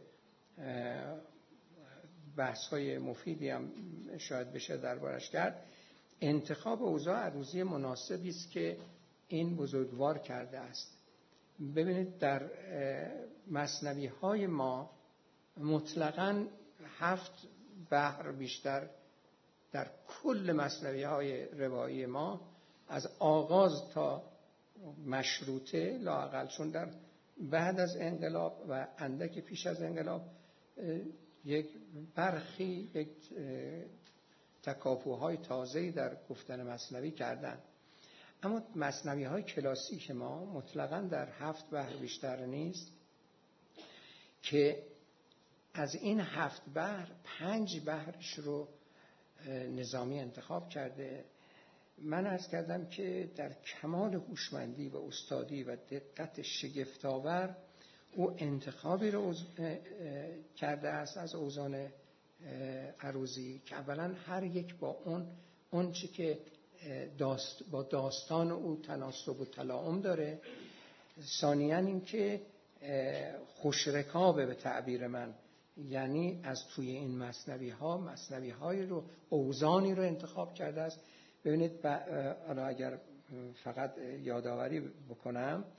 بحث‌های مفیدی هم شاید بشه دربارش کرد، انتخاب اوضاع عروضی مناسبی است که این بزرگوار کرده است. ببینید در مثنوی‌های ما مطلقاً هفت بحر بیشتر در کل مثنوی‌های روایی ما از آغاز تا مشروطه لااقل، چون در بعد از انقلاب و اندک پیش از انقلاب یک برخی یک تکاپوهای تازه‌ای در گفتن مثنوی کردن، اما مثنوی‌های کلاسیک ما مطلقاً در هفت بحر بیشتر نیست که از این هفت بحر پنج بحرش رو نظامی انتخاب کرده. من عرض کردم که در کمال هوشمندی و استادی و دقت شگفت‌آور او انتخابی رو کرده است از اوزان عروضی که اولا هر یک با اون اون چی که داست با داستان او تناسب و تلاعم داره، ثانیاً این که خوشرکابه به تعبیر من، یعنی از توی این مثنوی ها مثنوی های رو اوزانی رو انتخاب کرده است. ببینید حالا اگر فقط یادآوری بکنم،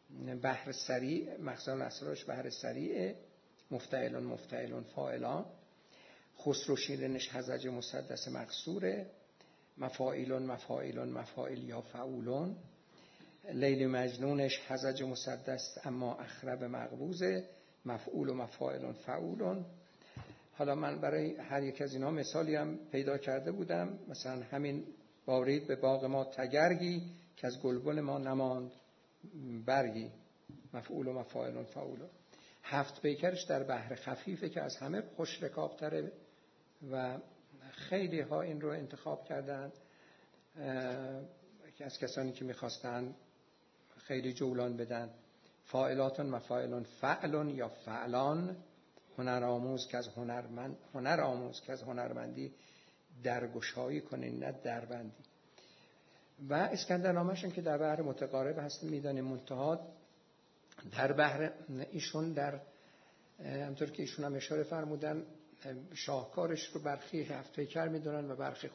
بحر سریع، مخزن الاسرارش بحر سریع، مفتعلون مفتعلون فاعلان. خسرو شیرینش هزج مسدس مقصوره، مفاعیلون مفاعیلون مفاعیل یا فعولون. لیلی مجنونش هزج مسدس اما اخرب مقبوزه، مفعول و مفاعلون فعولون. حالا من برای هر یک از اینا مثالی هم پیدا کرده بودم، مثلا همین بارید به باغ ما تگرگی که از گلبن ما نماند برگی، مفعول و مفاعلون فعولون. هفت پیکرش در بحر خفیفه که از همه خوش رکابتره و خیلی ها این رو انتخاب کردن که از کسانی که میخواستن خیلی جولان بدن. فاعلاتون مفاعلون فعلون یا فعلان. هنر آموز که از هنرمند، هنر آموز که از هنرمندی درگشایی کنین نه دربندی. و اسکندرنامه‌شون که در بحر متقارب هست میدانیم، منتها در بحر ایشون در همطور که ایشون هم اشاره فرمودن شاهکارش رو برخی هفت پیکر میدونن و برخی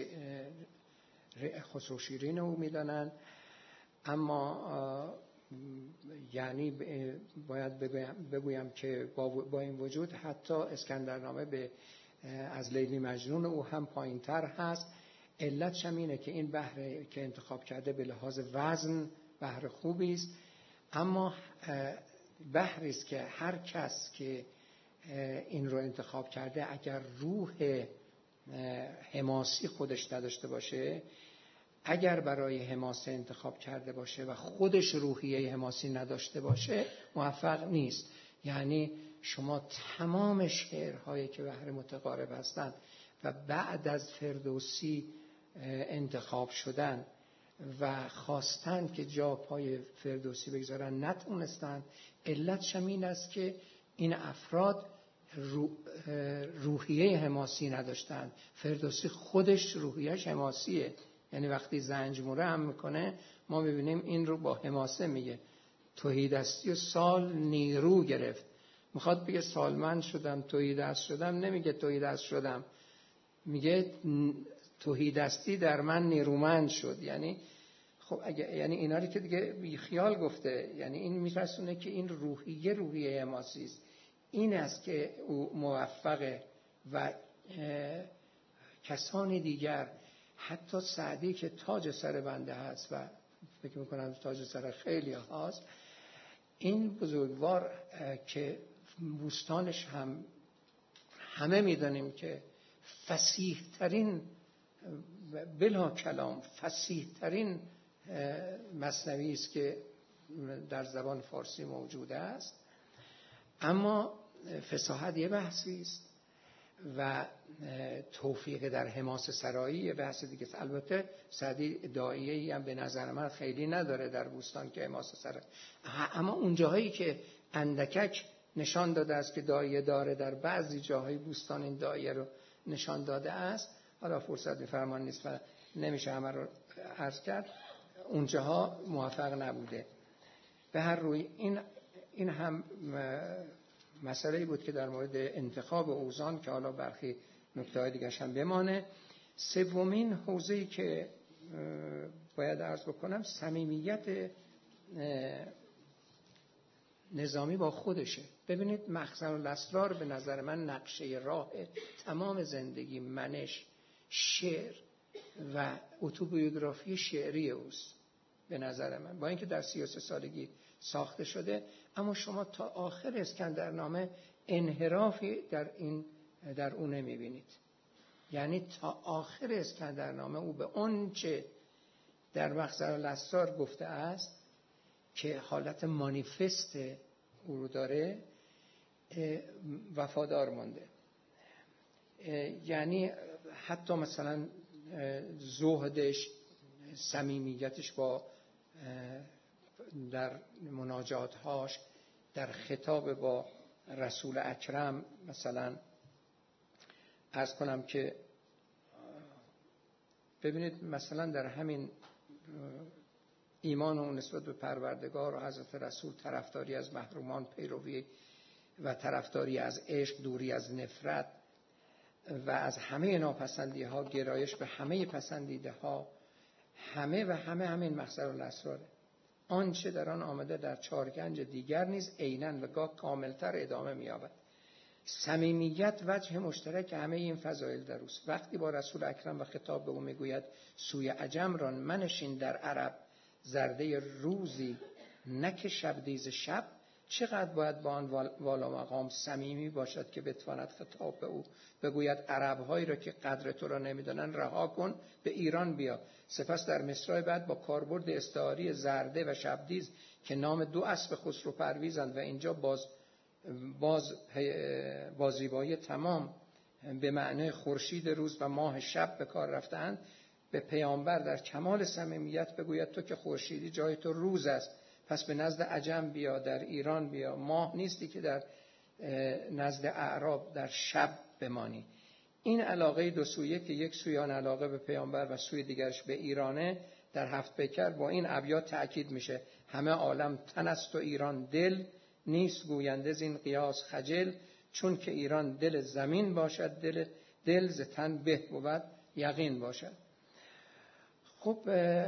خسرو شیرین او میدانن. اما یعنی باید بگویم که با این وجود حتی اسکندرنامه به از لیلی مجنون او هم پایین تر هست. علتش هم اینه که این بحر که انتخاب کرده به لحاظ وزن بحر خوبی است، اما بحری است که هر کس که این رو انتخاب کرده اگر روح حماسی خودش نداشته باشه، اگر برای حماسه انتخاب کرده باشه و خودش روحیه حماسی نداشته باشه موفق نیست. یعنی شما تمام شعرهایی که بحر متقارب هستند و بعد از فردوسی انتخاب شدن و خواستند که جا پای فردوسی بگذارن نتونستند. علتش این است که این افراد روحیه حماسی نداشتند. فردوسی خودش روحیهش حماسیه، یعنی وقتی زنجموره هم میکنه ما ببینیم این رو با حماسه میگه. تهیدستی و سال نیرو گرفت، میخواد بگه سالمند شدم تهیدست شدم، نمیگه تهیدست شدم، میگه تهیدستی در من نیرومند شد. یعنی خب اگه یعنی اینا رو که دیگه بی خیال گفته، یعنی این میرسونه که این روحیه روحیه حماسی است. این است که او موفقه و کسانی دیگر، حتی سعدی که تاج سر بنده هست و فکر میکنم تاج سر خیلی هاست، این بزرگوار که بوستانش هم همه میدانیم که فصیح ترین بلا کلام فصیح ترین مثنوی است که در زبان فارسی موجود است، اما فصاحت یه بحثی است و توفیق در حماسه سرایی یه بحث دیگه است. البته سعدی داعیه‌ای هم به نظر من خیلی نداره در بوستان که حماسه سرایی، اما اون جاهایی که اندکک نشان داده است که داعیه داره، در بعضی جاهای بوستان این داعیه رو نشان داده است. حالا فرصت فرمان نیست و نمیشه همه رو عرض کرد، اونجاها موفق نبوده. به هر روی این این هم مسئله‌ای بود که در مورد انتخاب اوزان که حالا برخی نکته‌های دیگه هم بمانه. سومین حوزه‌ای که باید عرض بکنم صمیمیت نظامی با خودشه. ببینید مخزن الاسرار به نظر من نقشه راه تمام زندگی، منش، شعر و اتوبیوگرافی شعری اوست به نظر من، با اینکه در سی و سه سالگی ساخته شده، اما شما تا آخر اسکندرنامه انحرافی در این در اون نمیبینید. یعنی تا آخر اسکندرنامه او به اون چه در مخزن الاسرار گفته است که حالت مانیفست او رو داره وفادار مانده. یعنی حتی مثلا زهدش، صمیمیتش با در مناجاتهاش، در خطاب با رسول اکرم، مثلا عرض کنم که ببینید مثلا در همین ایمان و نسبت به پروردگار و حضرت رسول، طرفداری از محرومان، پیروی و طرفداری از عشق، دوری از نفرت و از همه ناپسندی ها، گرایش به همه پسندیده ها، همه و همه همین مخزن الاسراره. آنچه در آن آمده در چارگنج دیگر نیز عیناً و گاه کاملتر ادامه می‌یابد. صمیمیت وجه مشترک همه این فضایل در اوست. وقتی با رسول اکرم و خطاب به او میگوید سوی عجم ران منشین در عرب زرده روزی نک شبدیز شب، چقدر باید با آن والا مقام صمیمی باشد که بتواند خطاب به او بگوید عرب‌هایی را که قدر تو را نمیدانند رها کن، به ایران بیا. سپس در مصرع بعد با کاربرد استعاری زرده و شبدیز که نام دو اسب خسرو پرویزند و اینجا باز باز با زیبایی تمام به معنای خورشید روز و ماه شب به کار رفتند، به پیامبر در کمال صمیمیت بگوید تو که خورشیدی جای تو روز است، پس به نزد عجم بیا، در ایران بیا، ماه نیستی که در نزد اعراب در شب بمانی. این علاقه دو سویه که یک سوی آن علاقه به پیامبر و سوی دیگرش به ایرانه در هفت پیکر با این ابیات تأکید میشه: همه عالم تن است و ایران دل، نیست گوینده زین قیاس خجل، چون که ایران دل زمین باشد دل دل ز تن به بود یقین باشد. خب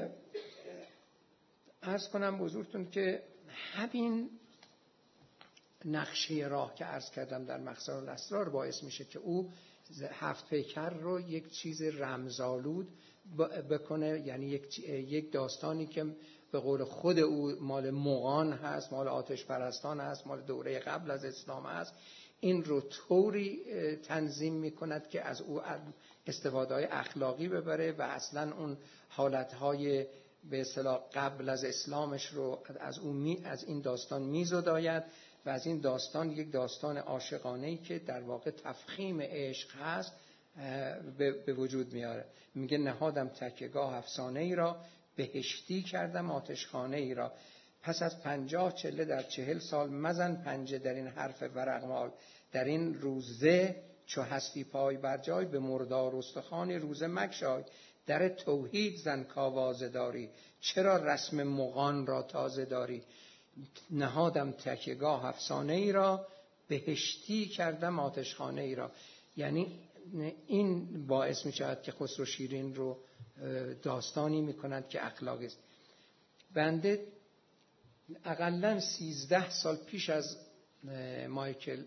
عرض کنم بزرگتون که همین نقشه راه که عرض کردم در مخزن الاسرار باعث میشه که او هفت پیکر رو یک چیز رمزآلود بکنه، یعنی یک یک داستانی که به قول خود او مال مغان هست، مال آتش پرستان هست، مال دوره قبل از اسلام هست، این رو طوری تنظیم میکند که از او استفاده‌های اخلاقی ببره و اصلا اون حالتهای به اصطلاح قبل از اسلامش رو از اون می از این داستان میزداید و از این داستان یک داستان عاشقانه‌ای که در واقع تفخیم عشق هست به وجود میاره. میگه نهادم تکیه‌گاه افسانه‌ای را، بهشتی کردم آتشخانه‌ای را، پس از پنجاه چله در چهل سال مزن پنجه در این حرف ورقمال، در این روزه چو هستی پای بر جای، به مردار استخوان روزه مگشای، در توحید زن کاوازه داری، چرا رسم مغان را تازه داری، نهادم تکیه‌گاه افسانه ای را، بهشتی کردم آتشخانه ای را. یعنی این باعث می شود که خسرو شیرین رو داستانی می کند که اخلاقی است. بنده اقلاً سیزده سال پیش از مایکل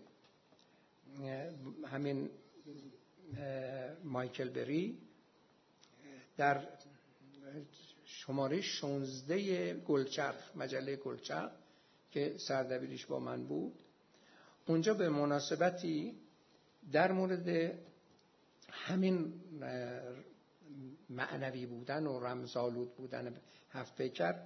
همین مایکل بری در شماره شانزده گلچرخ، مجله گلچرخ که سردبیریش با من بود، اونجا به مناسبتی در مورد همین معنوی بودن و رمزآلود بودن هفت پیکر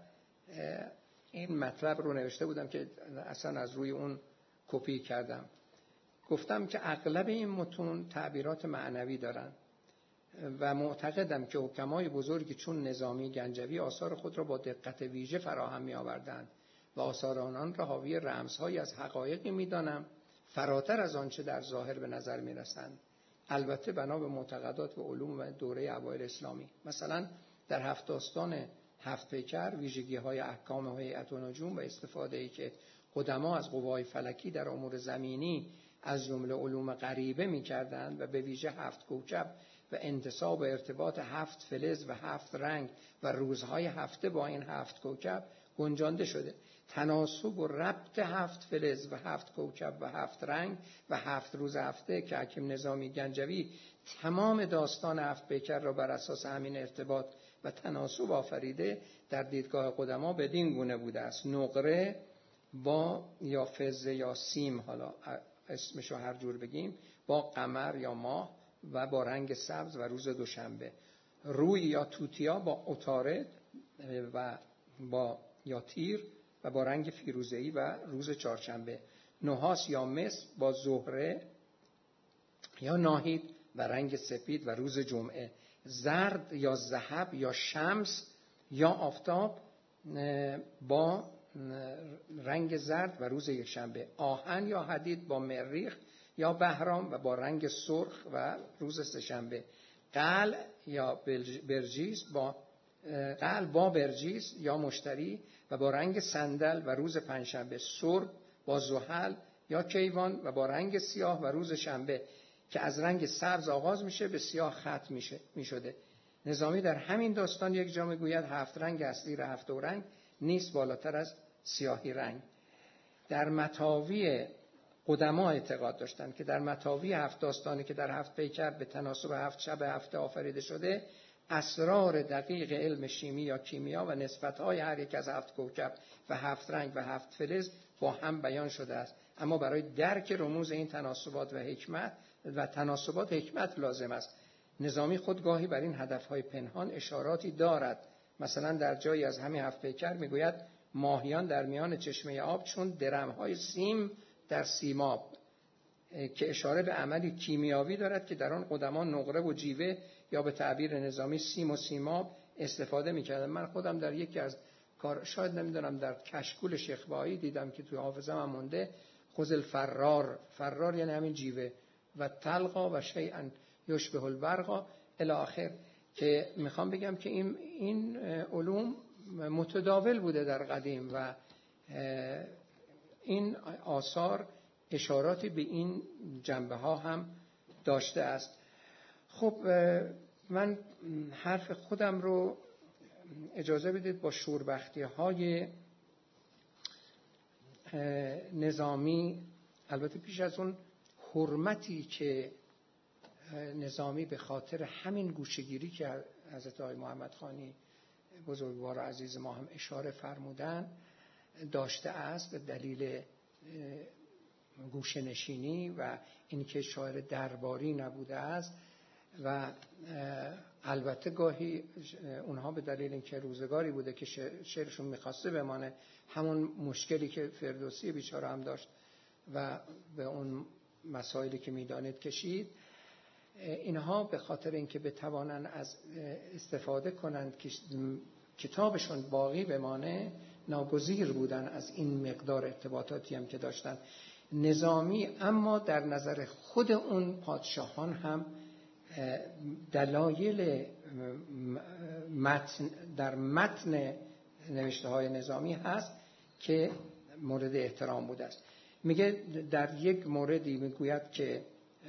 این مطلب رو نوشته بودم که اصلا از روی اون کپی کردم. گفتم که اغلب این متون تعبیرات معنوی دارن و معتقدم که حکمای بزرگی چون نظامی گنجوی آثار خود را با دقت ویژه فراهم می آوردند و آثار آنان را حاوی رمزهایی از حقایقی می دانم فراتر از آنچه در ظاهر به نظر می رسند، البته بنا به معتقدات و علوم و دوره اوایل اسلامی. مثلا در هفت داستان هفت پیکر ویژگی های احکام و هیئت و نجوم و استفاده ای که قدما از قوای فلکی در امور زمینی از جمله علوم غریبه می کردند و به ویژه هفت کوکب و انتساب و ارتباط هفت فلز و هفت رنگ و روزهای هفته با این هفت کوکب گنجانده شده. تناسب و ربط هفت فلز و هفت کوکب و هفت رنگ و هفت روز هفته که حکیم نظامی گنجوی تمام داستان هفت پیکر را بر اساس همین ارتباط و تناسب آفریده، در دیدگاه قدما بدین گونه بوده است: نقره با یا فضه یا سیم، حالا اسمشو هر جور بگیم، با قمر یا ماه و با رنگ سبز و روز دوشنبه، روی یا توتیا با عطارد و با یا تیر و با رنگ فیروزه‌ای و روز چهارشنبه، نحاس یا مس با زهره یا ناهید و رنگ سپید و روز جمعه، زرد یا ذهب یا شمس یا آفتاب با رنگ زرد و روز یکشنبه، آهن یا حدید با مریخ یا بهرام و با رنگ سرخ و روز سه‌شنبه، قلع یا برجیس با قلع با برجیس یا مشتری و با رنگ صندل و روز پنجشنبه، سرب با زحل یا کیوان و با رنگ سیاه و روز شنبه که از رنگ سبز آغاز میشه به سیاه ختم میشه میشده، نظامی در همین داستان یک جا میگوید هفت رنگ است زیر هفت دو رنگ، نیست بالاتر از سیاهی رنگ. در مطاوی قدما اعتقاد داشتند که در مطاوی هفت داستانی که در هفت پیکر به تناسب هفت شب هفته آفریده شده، اسرار دقیق علم شیمی یا کیمیا و نسبت‌های هر یک از هفت کوکب و هفت رنگ و هفت فلز با هم بیان شده است. اما برای درک رموز این تناسبات و حکمت و تناسبات حکمت لازم است. نظامی خود گاهی بر این هدف‌های پنهان اشاراتی دارد. مثلا در جایی از همین هفت پیکر میگوید ماهیان در میان چشمه آب چون درم‌های سیم در سیماب، که اشاره به عملی کیمیاوی دارد که در آن قدما نقره و جیوه یا به تعبیر نظامی سیم و سیماب استفاده می‌کردن. من خودم در یکی از کار، شاید نمیدونم در کشکول شیخ بهایی دیدم که توی حافظه‌ام هم مونده، خذ الفرار، فرار یعنی همین جیوه، و تلقا و شیئا یشبه البرقا الی آخر، که میخوام بگم که این این علوم متداول بوده در قدیم و این آثار اشاراتی به این جنبه ها هم داشته است. خب من حرف خودم رو اجازه بدید با شوربختی های نظامی، البته پیش از اون حرمتی که نظامی به خاطر همین گوشه‌گیری که حضرت آقای محمد خانی بزرگوار عزیز ما هم اشاره فرمودن داشته است، به دلیل گوشه نشینی و اینکه شاعر درباری نبوده است و البته گاهی اونها به دلیل اینکه روزگاری بوده که شعرشون میخواسته بمانه، همون مشکلی که فردوسی بیچاره هم داشت و به اون مسائلی که میدانید کشید، اینها به خاطر اینکه بتوانند از استفاده کنند که کتابشون باقی بمانه ناگزیر بودن از این مقدار ارتباطاتی هم که داشتن. نظامی اما در نظر خود اون پادشاهان هم دلایل متن در متن نوشته های نظامی هست که مورد احترام بوده است. میگه در یک موردی میگوید که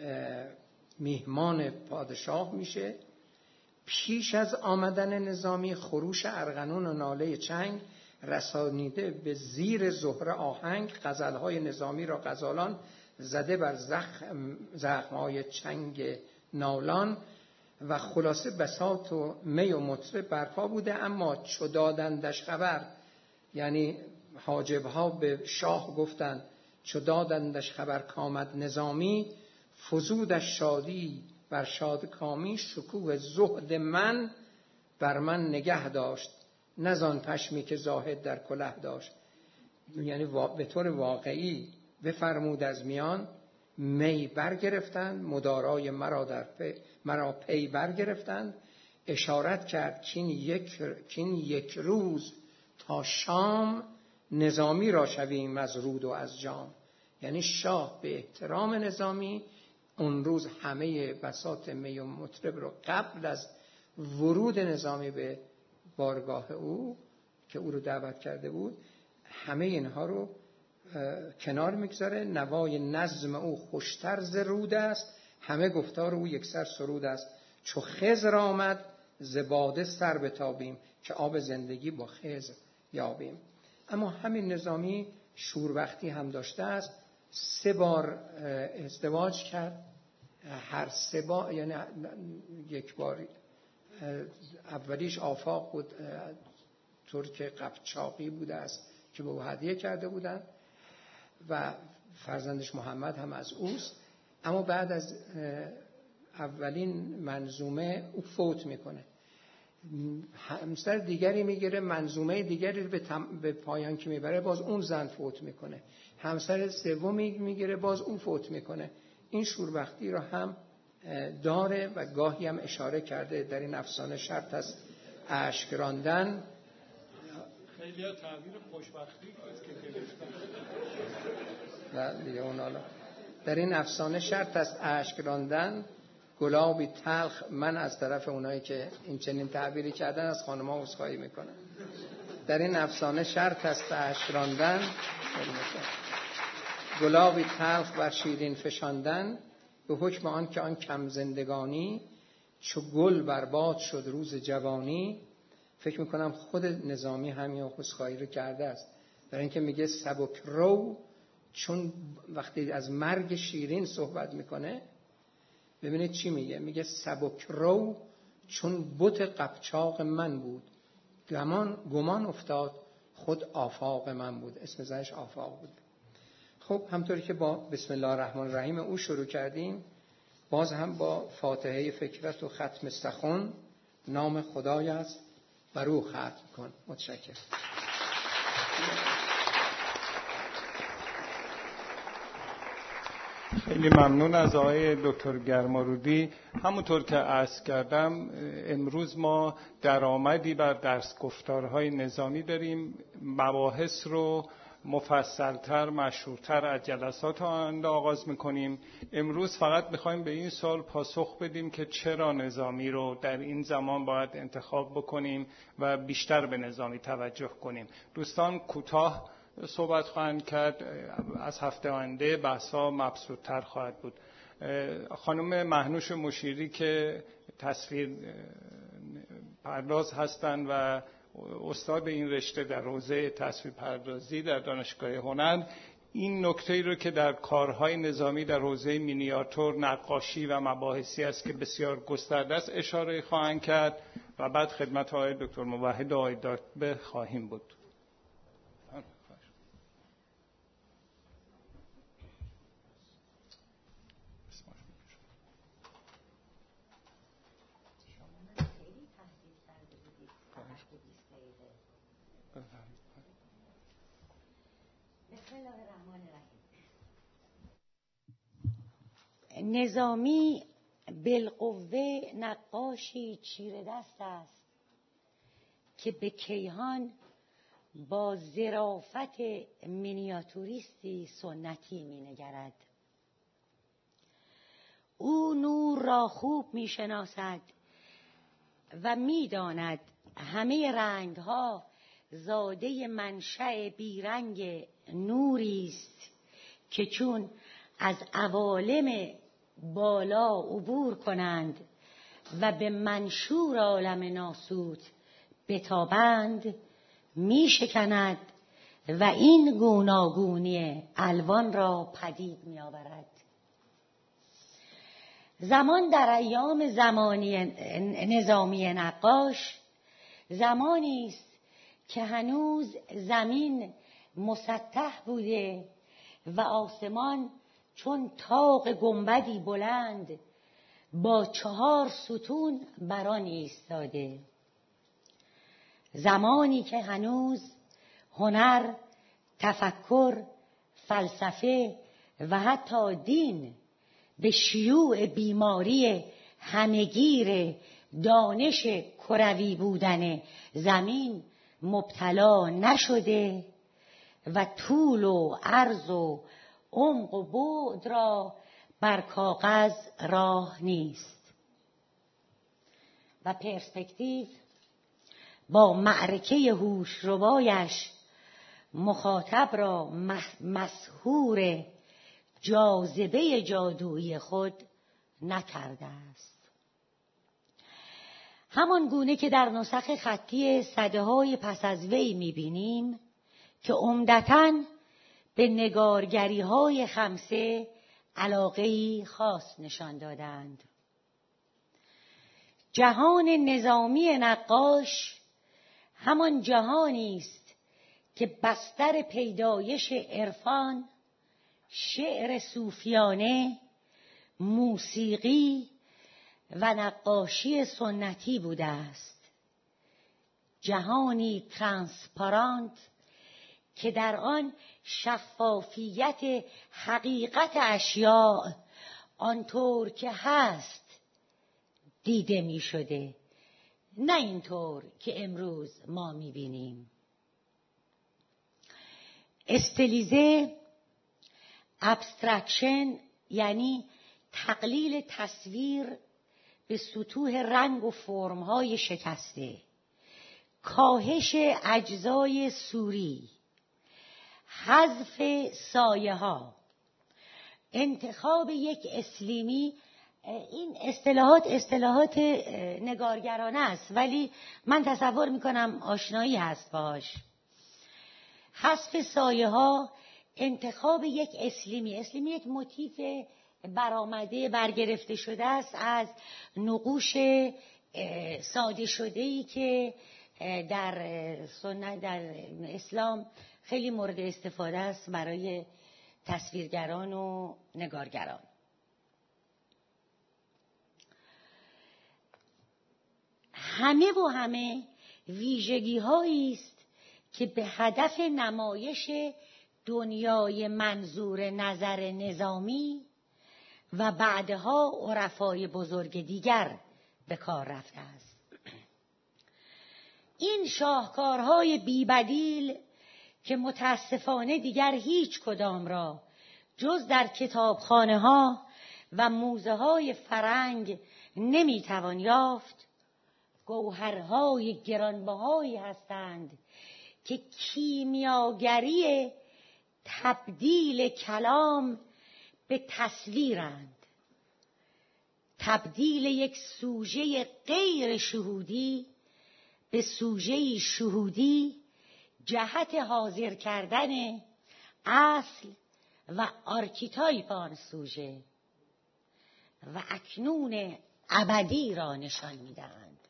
میهمان پادشاه میشه، پیش از آمدن نظامی خروش ارغنون و ناله چنگ رسانیده به زیر زهره آهنگ، غزلهای نظامی را غزالان زده بر زخم زخمهای چنگ نالان و خلاصه بساط و می و مطرب برپا بوده. اما چو دادندش خبر، یعنی حاجبها به شاه گفتند چو دادندش خبر کامد نظامی، فزودش شادی بر شاد کامی، شکوه زهد من بر من نگه داشت، نزان پشمی که زاهد در کله داشت. یعنی به طور واقعی بفرمود از میان می برگرفتند، مدارای مرا در پی مرا پی برگرفتند، اشارت کرد کین یک کین یک روز تا شام نظامی را شویم از رود و از جام. یعنی شاه به احترام نظامی اون روز همه بساط می و مطرب رو قبل از ورود نظامی به بارگاه او که او رو دعوت کرده بود، همه اینها رو کنار میگذاره. نوای نظم او خوشتر ز رود است، همه گفتار او یکسر سرود است. چو خضر آمد ز باده سر بتابیم، که آب زندگی با خضر یابیم. اما همین نظامی شوربختی هم داشته است. سه بار ازدواج کرد، هر سه بار، یعنی یک بار اولیش آفاق بود، ترک قفچاقی بوده است که به او هدیه کرده بودند و فرزندش محمد هم از اوست. اما بعد از اولین منظومه او فوت میکنه، همسر دیگری میگیره، منظومه دیگری رو به, تم... به پایان که میبره باز اون زن فوت میکنه، همسر سومی میگیره باز اون فوت میکنه. این شوربختی رو هم داره و گاهی هم اشاره کرده در این افسانه شرط است اشک راندن. خیلی ها تعبیر خوشبختی است که گرفتن دیگه اون حالا در این افسانه شرط است اشک راندن، گلابی تلخ. من از طرف اونایی که این چنین تعبیری کردن از خانم‌ها عذرخواهی میکنم. در این افسانه شرط است اشک راندن، گلابی تلخ بر شیرین فشاندن، به حکم آن که آن کم زندگانی چو گل برباد شد روز جوانی. فکر میکنم خود نظامی همین خودخواهی رو کرده است، برای اینکه میگه سبک رو، چون وقتی از مرگ شیرین صحبت میکنه ببینید چی میگه، میگه سبک رو چون بت قبچاق من بود، گمان گمان افتاد خود آفاق من بود. اسم زنش آفاق بود. خب همطوری که با بسم الله الرحمن الرحیم او شروع کردیم، باز هم با فاتحه فکرت و ختم استخون نام خدای است بر او ختم کن. متشکرم. خیلی ممنون از آقای دکتر گرمارودی. همونطور که عرض کردم امروز ما درآمدی بر درس گفتارهای نظامی داریم. مباحث رو مفصلتر، مشهورتر از جلسات آینده آغاز میکنیم. امروز فقط میخوایم به این سوال پاسخ بدیم که چرا نظامی رو در این زمان باید انتخاب بکنیم و بیشتر به نظامی توجه کنیم. دوستان کوتاه صحبت خواهند کرد. از هفته آینده بحثا مبسوط‌تر خواهد بود. خانم مهنوش مشیری که تصویر پرداز هستند و استاد این رشته در حوزه تصویر پردازی در دانشگاه هنر، این نکته رو که در کارهای نظامی در حوزه مینیاتور، نقاشی و مباحثی است که بسیار گسترده است اشاره خواهند کرد و بعد خدمت آقای دکتر موحد آیداتبه خواهیم بود. نظامی بالقوه نقاشی چیره دست است که به کیهان با ظرافت مینیاتوریستی سنتی می نگرد. او نور را خوب می شناسد و می داند همه رنگ ها زاده منشأ بیرنگ نوری است که چون از عوالم بالا عبور کنند و به منشور عالم ناسوت بتابند می شکند و این گوناگونی الوان را پدید می آورد. زمان در ایام زمانی نظامی نقاش زمانی است که هنوز زمین مسطح بوده و آسمان چون طاق گنبدی بلند با چهار ستون بر آن ایستاده. زمانی که هنوز هنر، تفکر، فلسفه و حتی دین به شیوع بیماری همهگیر دانش کروی بودن زمین مبتلا نشده و طول و عرض و عمق و بعد را بر کاغذ راه نیست و پرسپکتیو با معرکه هوش ربایش مخاطب را مسحور جاذبه جادویی خود نکرده است. همان گونه که در نسخ خطی سده‌های پس از وی می‌بینیم که عمدتاً به نگارگری‌های خمسه علاقه‌ای خاص نشان دادند. جهان نظامی نقاش همان جهانی است که بستر پیدایش عرفان، شعر صوفیانه، موسیقی و نقاشی سنتی بوده است. جهانی ترانسپارانت که در آن شفافیت حقیقت اشیاء آنطور که هست دیده می شده، نه اینطور که امروز ما می بینیم. استیلیزه، ابسترکشن یعنی تقلیل تصویر به سطوح رنگ و فرم‌های شکسته، کاهش اجزای صوری، حذف سایه‌ها، انتخاب یک اسلیمی این اصطلاحات اصطلاحات نگارگرانه است، ولی من تصور میکنم آشنایی هست باش. حذف سایه ها، انتخاب یک اسلیمی. اسلیمی یک موتیف برآمده برگرفته شده است از نقوش ساده شده‌ای که در سنت در اسلام خیلی مورد استفاده است برای تصویرگران و نگارگران. همه و همه ویژگی هایی است که به هدف نمایش دنیای منظور نظر نظامی و بعدها عرفای بزرگ دیگر به کار رفته است. این شاهکارهای بی‌بدیل که متاسفانه دیگر هیچ کدام را جز در کتابخانه ها و موزه های فرنگ نمیتوان یافت، گوهرهای گرانبهایی هستند که کیمیاگری تبدیل کلام به تصویرند، تبدیل یک سوژه غیر شهودی به سوژه شهودی، جهت حاضر کردن اصل و آرکیتایپ آن سوژه و اکنون ابدی را نشان می‌دهند.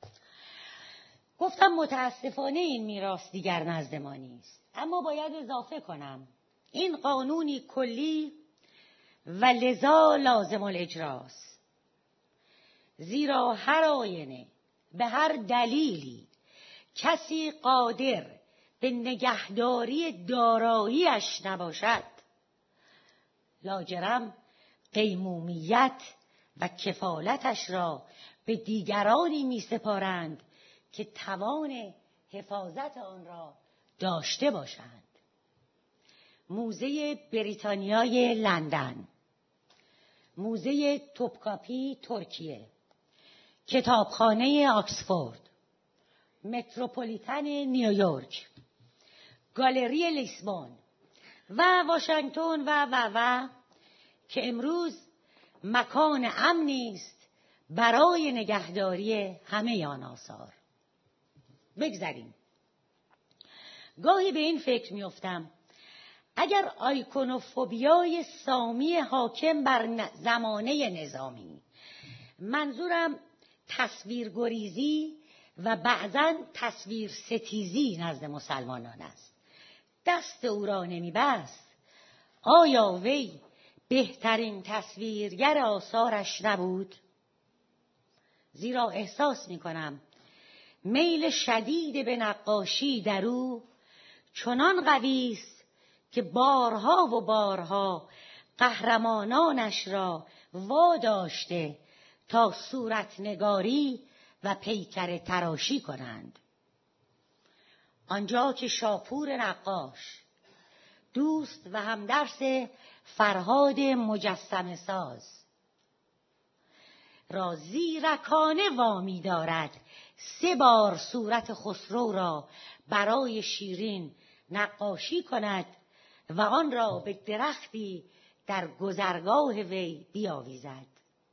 گفتم متاسفانه این میراث دیگر نزد ما نیست، اما باید اضافه کنم این قانونی کلی و لذا لازم الاجراست، زیرا هر آینه به هر دلیلی کسی قادر به نگهداری داراییش نباشد، لاجرم قیمومیت و کفالتش را به دیگرانی می سپارند که توان حفاظت آن را داشته باشند. موزه بریتانیای لندن، موزه توپکاپی ترکیه، کتابخانه آکسفورد، متروپولیتن نیویورک، گالری لیسبون و واشنگتن و و و که امروز مکان امنی است برای نگهداری همه آن آثار. بگذاریم. گاهی به این فکر می‌افتم اگر آیکونوفوبیای سامی حاکم بر زمانه نظامی، منظورم تصویرگریزی و بعضاً تصویر ستیزی نزد مسلمانان است، دست او را نمی‌بست، آیا وی بهترین تصویرگر آثارش نبود؟ زیرا احساس می‌کنم میل شدید به نقاشی در او چنان قوی است که بارها و بارها قهرمانانش را واداشته تا صورتنگاری و پیکر تراشی کنند. آنجا که شاپور نقاش، دوست و همدرس فرهاد مجسمه ساز، را زیرکانه وامی دارد سه بار صورت خسرو را برای شیرین نقاشی کند و آن را به درختی در گذرگاه وی بیاویزد.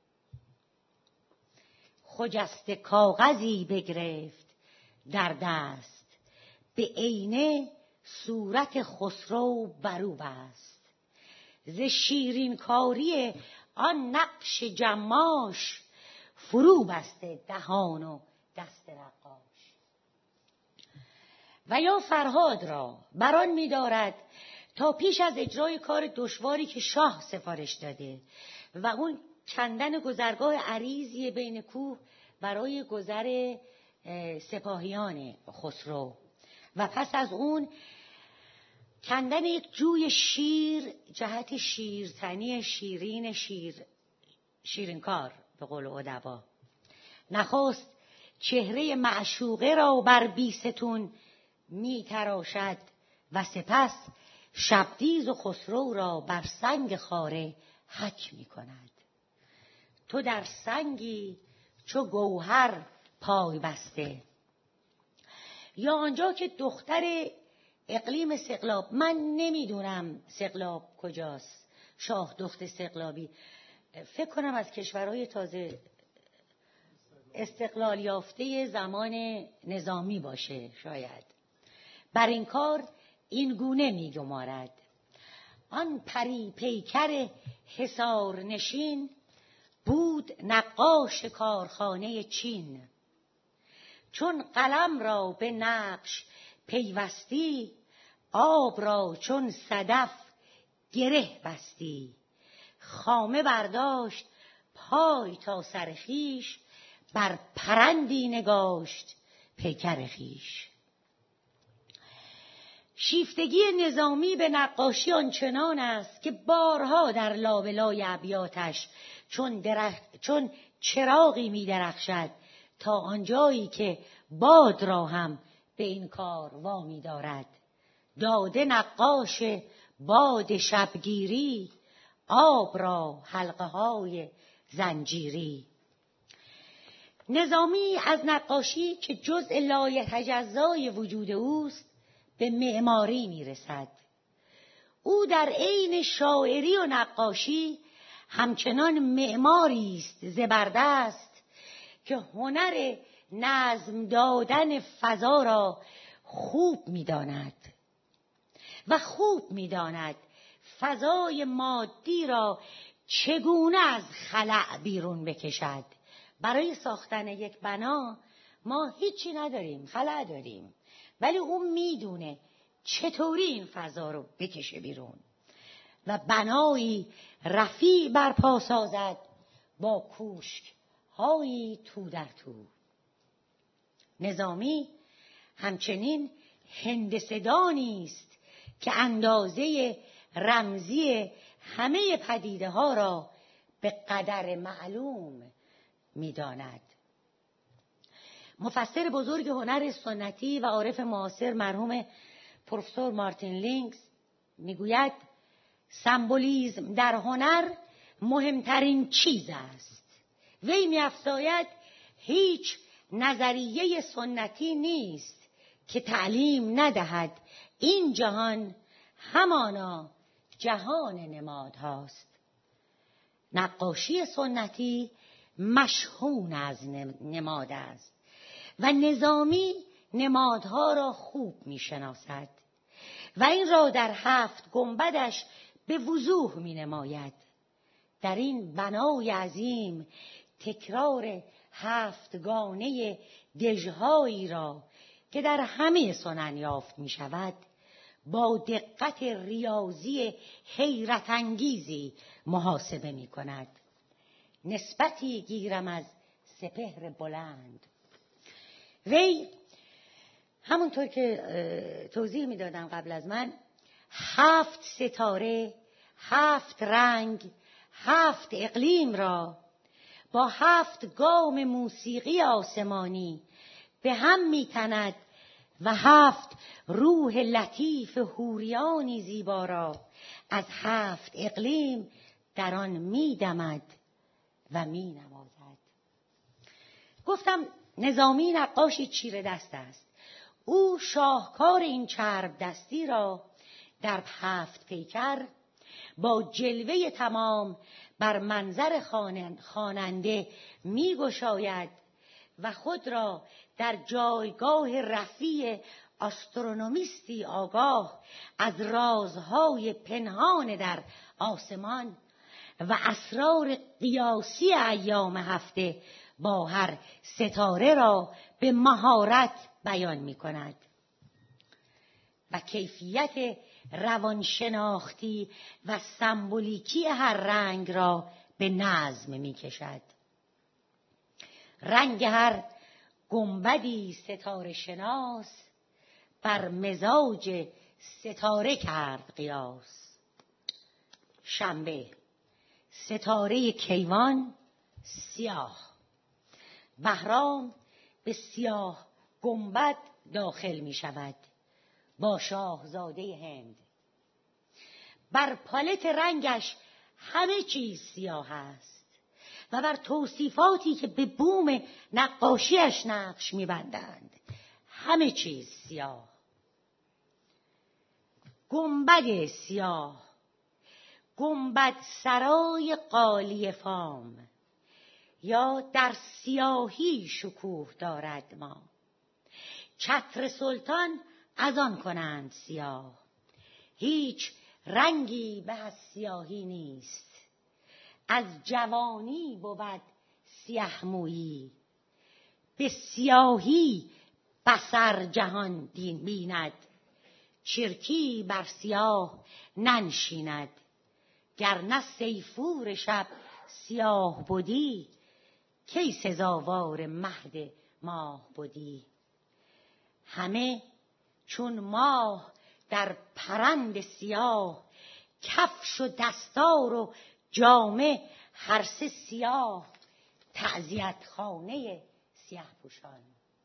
خجسته کاغذی بگرفت در دست، به عینه صورت خسرو برو بست، ز شیرین کاری آن نقش جماش، فرو بسته دهان و دست نقاش. و یا فرهاد را بران می دارد تا پیش از اجرای کار دشواری که شاه سفارش داده و اون کندن گذرگاه عریضی بین کوه برای گذر سپاهیان خسرو و پس از اون کندن یک جوی شیر جهت شیرتنی شیرین شیر شیرینکار به قول ادبا، نخست چهره معشوقه را بر بیستون می تراشد و سپس شبدیز و خسرو را بر سنگ خاره حک می کند. تو در سنگی چو گوهر پای بسته. یا آنجا که دختر اقلیم سقلاب، من نمیدونم سقلاب کجاست، شاه دخت سقلابی، فکر کنم از کشورهای تازه استقلال یافته زمان نظامی باشه شاید. بر این کار این گونه می گمارد: آن پری پیکر حصار نشین، بود نقاش کارخانه چین. چون قلم را به نقش پیوستی، آب را چون صدف گره بستی. خامه برداشت پای تا سر خویش، بر پرندی نگاشت پیکر خویش. شیفتگی نظامی به نقاشی آنچنان است که بارها در لابلای ابیاتش چون, چون چراغی می درخشد تا آنجایی که باد را هم به این کار وامی دارد. داده نقاش باد شبگیری، آب را حلقه های زنجیری. نظامی از نقاشی که جزء لایتجزای وجود اوست به معماری میرسد. او در عین شاعری و نقاشی همچنان معماری است زبردست که هنر نظم دادن فضا را خوب می‌داند و خوب می‌داند فضای مادی را چگونه از خلأ بیرون بکشد. برای ساختن یک بنا ما هیچی نداریم، خلأ داریم، ولی اون میدونه چطوری این فضا رو بکشه بیرون و بنایی رفیع برپا سازد با کوشک هایی تو در تو. نظامی همچنین هندسه‌دانی است که اندازه رمزی همه پدیده ها را به قدر معلوم می‌داند. مفسر بزرگ هنر سنتی و عارف معاصر مرحوم پروفسور مارتین لینکس میگوید سمبولیسم در هنر مهمترین چیز است. وی می‌افزاید هیچ نظریه سنتی نیست که تعلیم ندهد این جهان همانا جهان نمادهاست. نقاشی سنتی مشحون از نماد است و نظامی نمادها را خوب می‌شناسد و این را در هفت گنبدش به وضوح می‌نماید. در این بنای عظیم تکرار هفتگانه دژهایی را که در همه سنن یافت می‌شود با دقت ریاضی حیرت انگیزی محاسبه می‌کند. نسبتی گیرم از سپهر بلند. وی همونطور که توضیح میدادم قبل از من، هفت ستاره، هفت رنگ، هفت اقلیم را با هفت گام موسیقی آسمانی به هم میتند و هفت روح لطیف حوریانی زیبا را از هفت اقلیم در آن میدمد و مینوازد. گفتم نظامی نقاشی چیره دست است. او شاهکار این چرب دستی را در هفت پیکر با جلوه تمام بر منظر خواننده میگشاید و خود را در جایگاه رفیع آسترونومیستی آگاه از رازهای پنهان در آسمان و اسرار قیاسی ایام هفته با هر ستاره را به مهارت بیان می کند و کیفیت روانشناختی و سمبولیکی هر رنگ را به نظم می کشد. رنگ هر گنبدی ستاره شناس، بر مزاج ستاره کرد قیاس. شنبه، ستاره کیوان سیاه، بهرام به سیاه گنبد داخل می شود با شاهزاده هند. بر پالت رنگش همه چیز سیاه است و بر توصیفاتی که به بوم نقاشیش نقش می بندند همه چیز سیاه. گنبد سیاه، گنبد سرای قالی فام، یا در سیاهی شکوه دارد ما. چتر سلطان از آن کنند سیاه، هیچ رنگی به از سیاهی نیست. از جوانی بود سیاه مویی، به سیاهی بصر جهان دین بیند. چرکی بر سیاه ننشیند، گرنه سیفور شب سیاه بودی، کی سزاوار مهد ماه بودی. همه چون ماه در پرند سیاه، کفش و دستار و جامه هر سه سیاه. تعزیت خانه سیاه پوشان.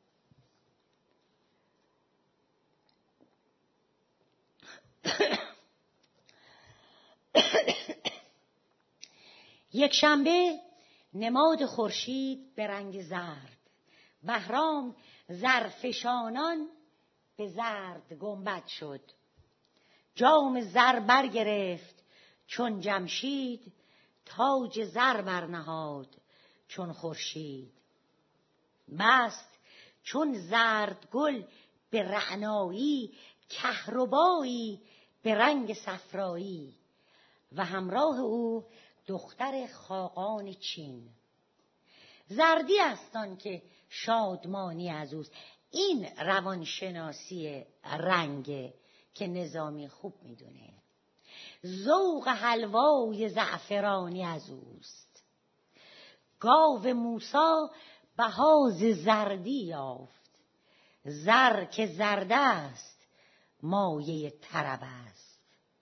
یک شنبه نماد خورشید به رنگ زرد، بهرام زرفشانان به زرد گنبد شد. جام زر برگرفت چون جمشید، تاج زر برنهاد چون خورشید. بست چون زرد گل به رعنایی، کهربایی به رنگ صفرایی. و همراه او دختر خاقان چین. زردی است آن که شادمانی از اوست. این روانشناسی رنگ که نظامی خوب میدونه. ذوق حلوای زعفرانی از اوست. گاو موسی بهاز زردی یافت، زر که زرد است مایه طرب است.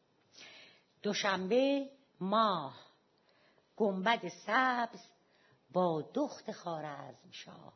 دوشنبه ماه، گنبد سبز با دخت خوارزمشاه.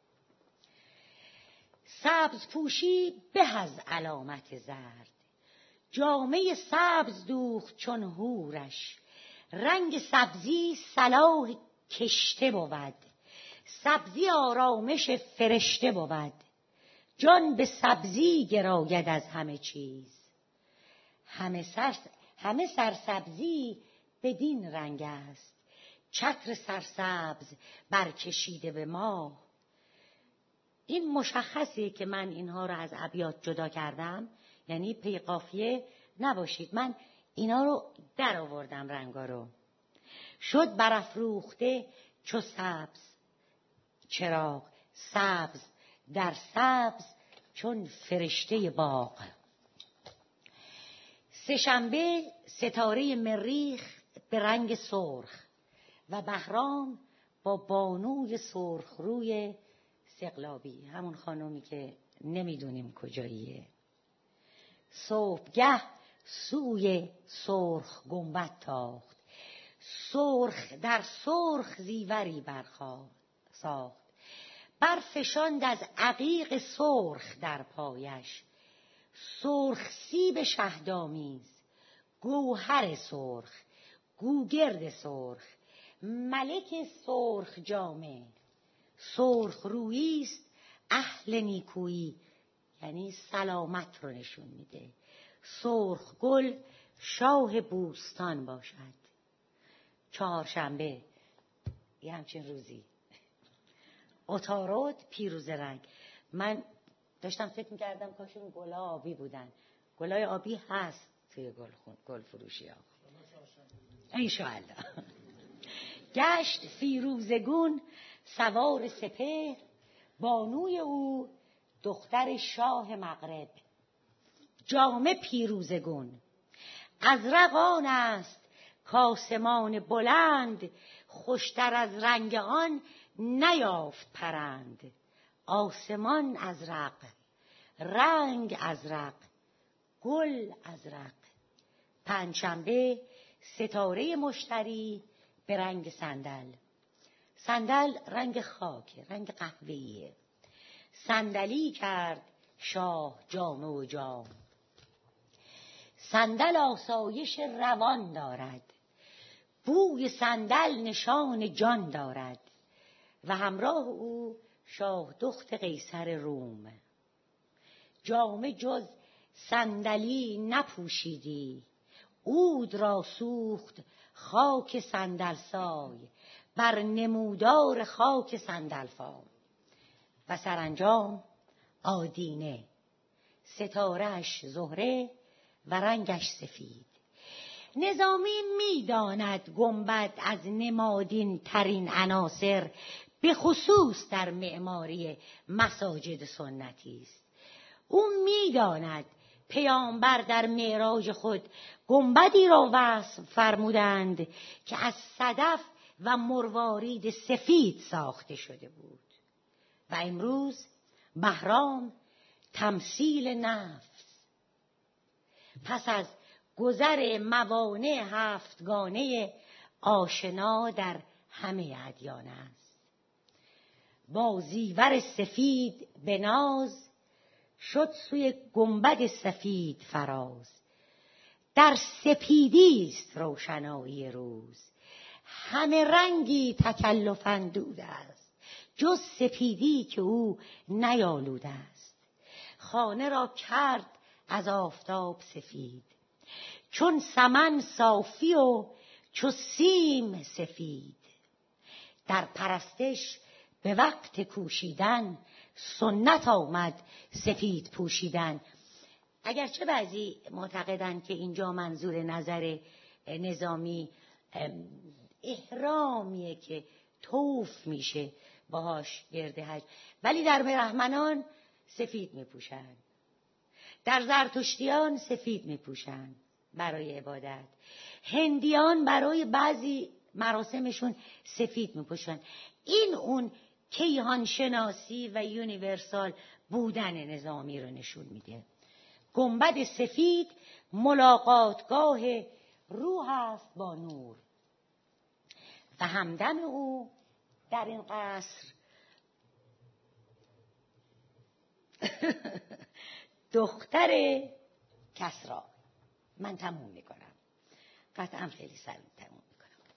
سبز پوشی به از علامت زرد، جامه سبز دوخت چون هورش. رنگ سبزی صلاح کشته بود، سبزی آرامش فرشته بود. جان به سبزی گراید از همه چیز، همه سر همه سرسبزی بدین رنگ است. چتر سرسبز برکشیده به ما. این مشخصه که من اینها رو از ابیات جدا کردم، یعنی پی قافیه نباشید. من اینا رو در آوردم رنگا رو. شد برافروخته چو سبز چراغ، سبز در سبز چون فرشته باغ. سه‌شنبه ستاره مریخ به رنگ سرخ و بهرام با بانوی سرخ روی سقلابی، همون خانومی که نمیدونیم کجاییه. صبحگه سوی سرخ گنبد تاخت، سرخ در سرخ زیوری برخاست ساخت. برفشاند از عقیق سرخ در پایش، سرخ سیب شهدآمیز، گوهر سرخ، گوگرد سرخ، ملک سرخ جامه. سرخ روییست اهل نیکویی، یعنی سلامت رو نشون میده. سرخ گل شاه بوستان باشد. چهارشنبه یه همچین روزی. عطارد پیروزه رنگ. من داشتم فکر میکردم کاش اون گلا آبی بودن. گلای آبی هست توی گل, گل فروشی ها انشاءالله. گشت فیروزگون سوار سپهر، بانوی او دختر شاه مغرب. جامه پیروزگون ازرق آن است کاسمان بلند، خوشتر از رنگ آن نیافت پرند. آسمان ازرق، رنگ ازرق، گل ازرق. پنجشنبه ستاره مشتری به رنگ صندل. صندل رنگ خاک، رنگ قهوه‌ایه. صندلی کرد شاه جامه و جام. صندل آسایش روان دارد، بوی صندل نشان جان دارد. و همراه او شاه دخت قیصر روم. جامه جز صندلی نپوشیدی، عود را سوخت خاک صندلسای، بر نمودار خاک صندلفام. و سرانجام آدینه، ستاره‌اش زهره و رنگش سفید. نظامی می‌داند گنبد از نمادین ترین عناصر به خصوص در معماری مساجد سنتی است. او می‌داند پیامبر در معراج خود گنبدی را وصف فرمودند که از صدف و مروارید سفید ساخته شده بود. و امروز بهرام تمثیل نفس پس از گذر موانع هفتگانه آشنا در همه ادیان است. با زیور سفید به ناز شد سوی گنبد سفید فراز. در سپیدی است روشنایی روز، همه رنگی تکلف اندود است، جز سپیدی که او نیالوده است. خانه را کرد از آفتاب سفید، چون سمن صافی و چو سیم سفید. در پرستش به وقت کوشیدن سنت آمد سفید پوشیدن. اگرچه بعضی معتقدند که اینجا منظور نظر نظامی احرامیه که طوف میشه باهاش گرد حج، ولی در برهمنان سفید میپوشند، در زرتشتیان سفید میپوشند برای عبادت، هندیان برای بعضی مراسمشون سفید میپوشند. این اون کیهان شناسی و یونیورسال بودن نظامی رو نشون میده. گنبد سفید ملاقاتگاه روح است با نور و همدم او در این قصر دختر کسری. من تموم میکنم، قطعا خیلی سریع تموم میکنم.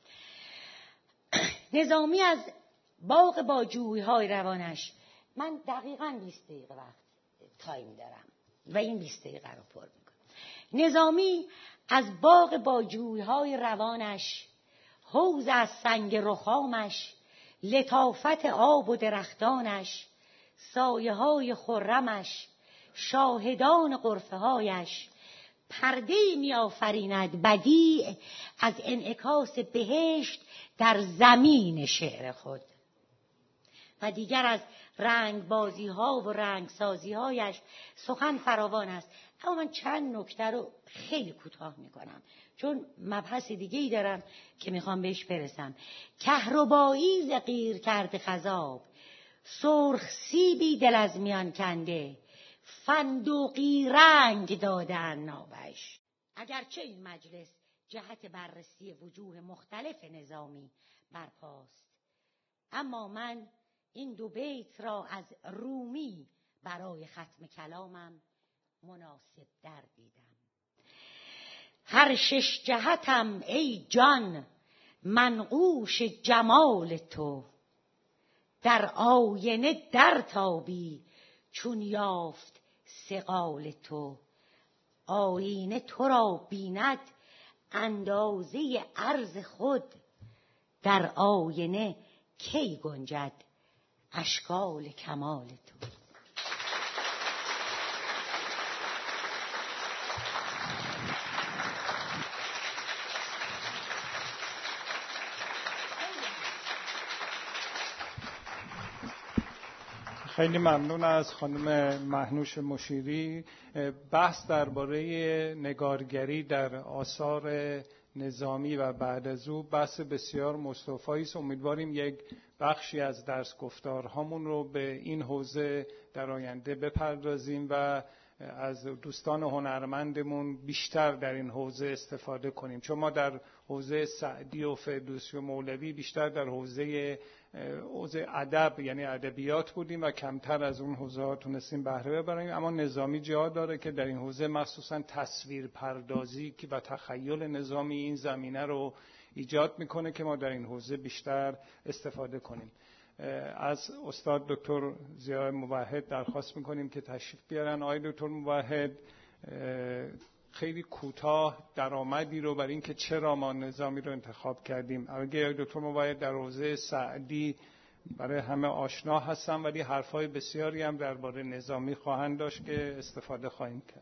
نظامی از باغ با جویهای روانش، من دقیقاً بیست دقیقه وقت تایم دارم و این بیست دقیقه رو پر میکنم. نظامی از باغ با جویهای روانش، حوض از سنگ رخامش، لطافت آب و درختانش، سایه های خرمش، شاهدان غرفه هایش، پرده‌ای می آفریند بدیع از انعکاس بهشت در زمین شعر خود. و دیگر از رنگ بازی ها و رنگ سازی هایش سخن فراوان است. اما من چند نکته رو خیلی کوتاه میکنم چون مبحث دیگه ای دارم که میخوام بهش برسم. کهربایی ز قیر کرده خضاب، سرخ سیبی دل از میان کنده، فندقی رنگ دادن نابش. اگرچه این مجلس جهت بررسی وجوه مختلف نظامی برپاست، اما من این دو بیت را از رومی برای ختم کلامم مناسب در دیدم. هر شش جهتم ای جان منقوش جمال تو، در آینه در تابی چون یافت صقال تو. آینه تو را بیند اندازه عرض خود، در آینه کی گنجد اشکال کمال تو. خیلی ممنون از خانم مهنوش مشیری. بحث درباره نگارگری در آثار نظامی و بعد از او بحث بسیار مصطفی است. امیدواریم یک بخشی از درس گفتارهامون رو به این حوزه در آینده بپردازیم و از دوستان هنرمندمون بیشتر در این حوزه استفاده کنیم، چون ما در حوزه سعدی و فردوسی و مولوی بیشتر در حوزه حوزه ادب یعنی ادبیات بودیم و کمتر از اون حوزه ها تونستیم بهره ببریم. اما نظامی جا داره که در این حوزه مخصوصا تصویر پردازی و تخیل نظامی این زمینه رو ایجاد میکنه که ما در این حوزه بیشتر استفاده کنیم. از استاد دکتر ضیاء موحد درخواست میکنیم که تشریف بیارن. آقای دکتر موحد خیلی کوتاه درآمدی رو برای اینکه چرا ما نظامی رو انتخاب کردیم. اگه دکتر مباید در حوزه سعدی برای همه آشنا هستم، ولی حرفای بسیاری هم درباره نظامی خواهند داشت که استفاده خواهیم کرد.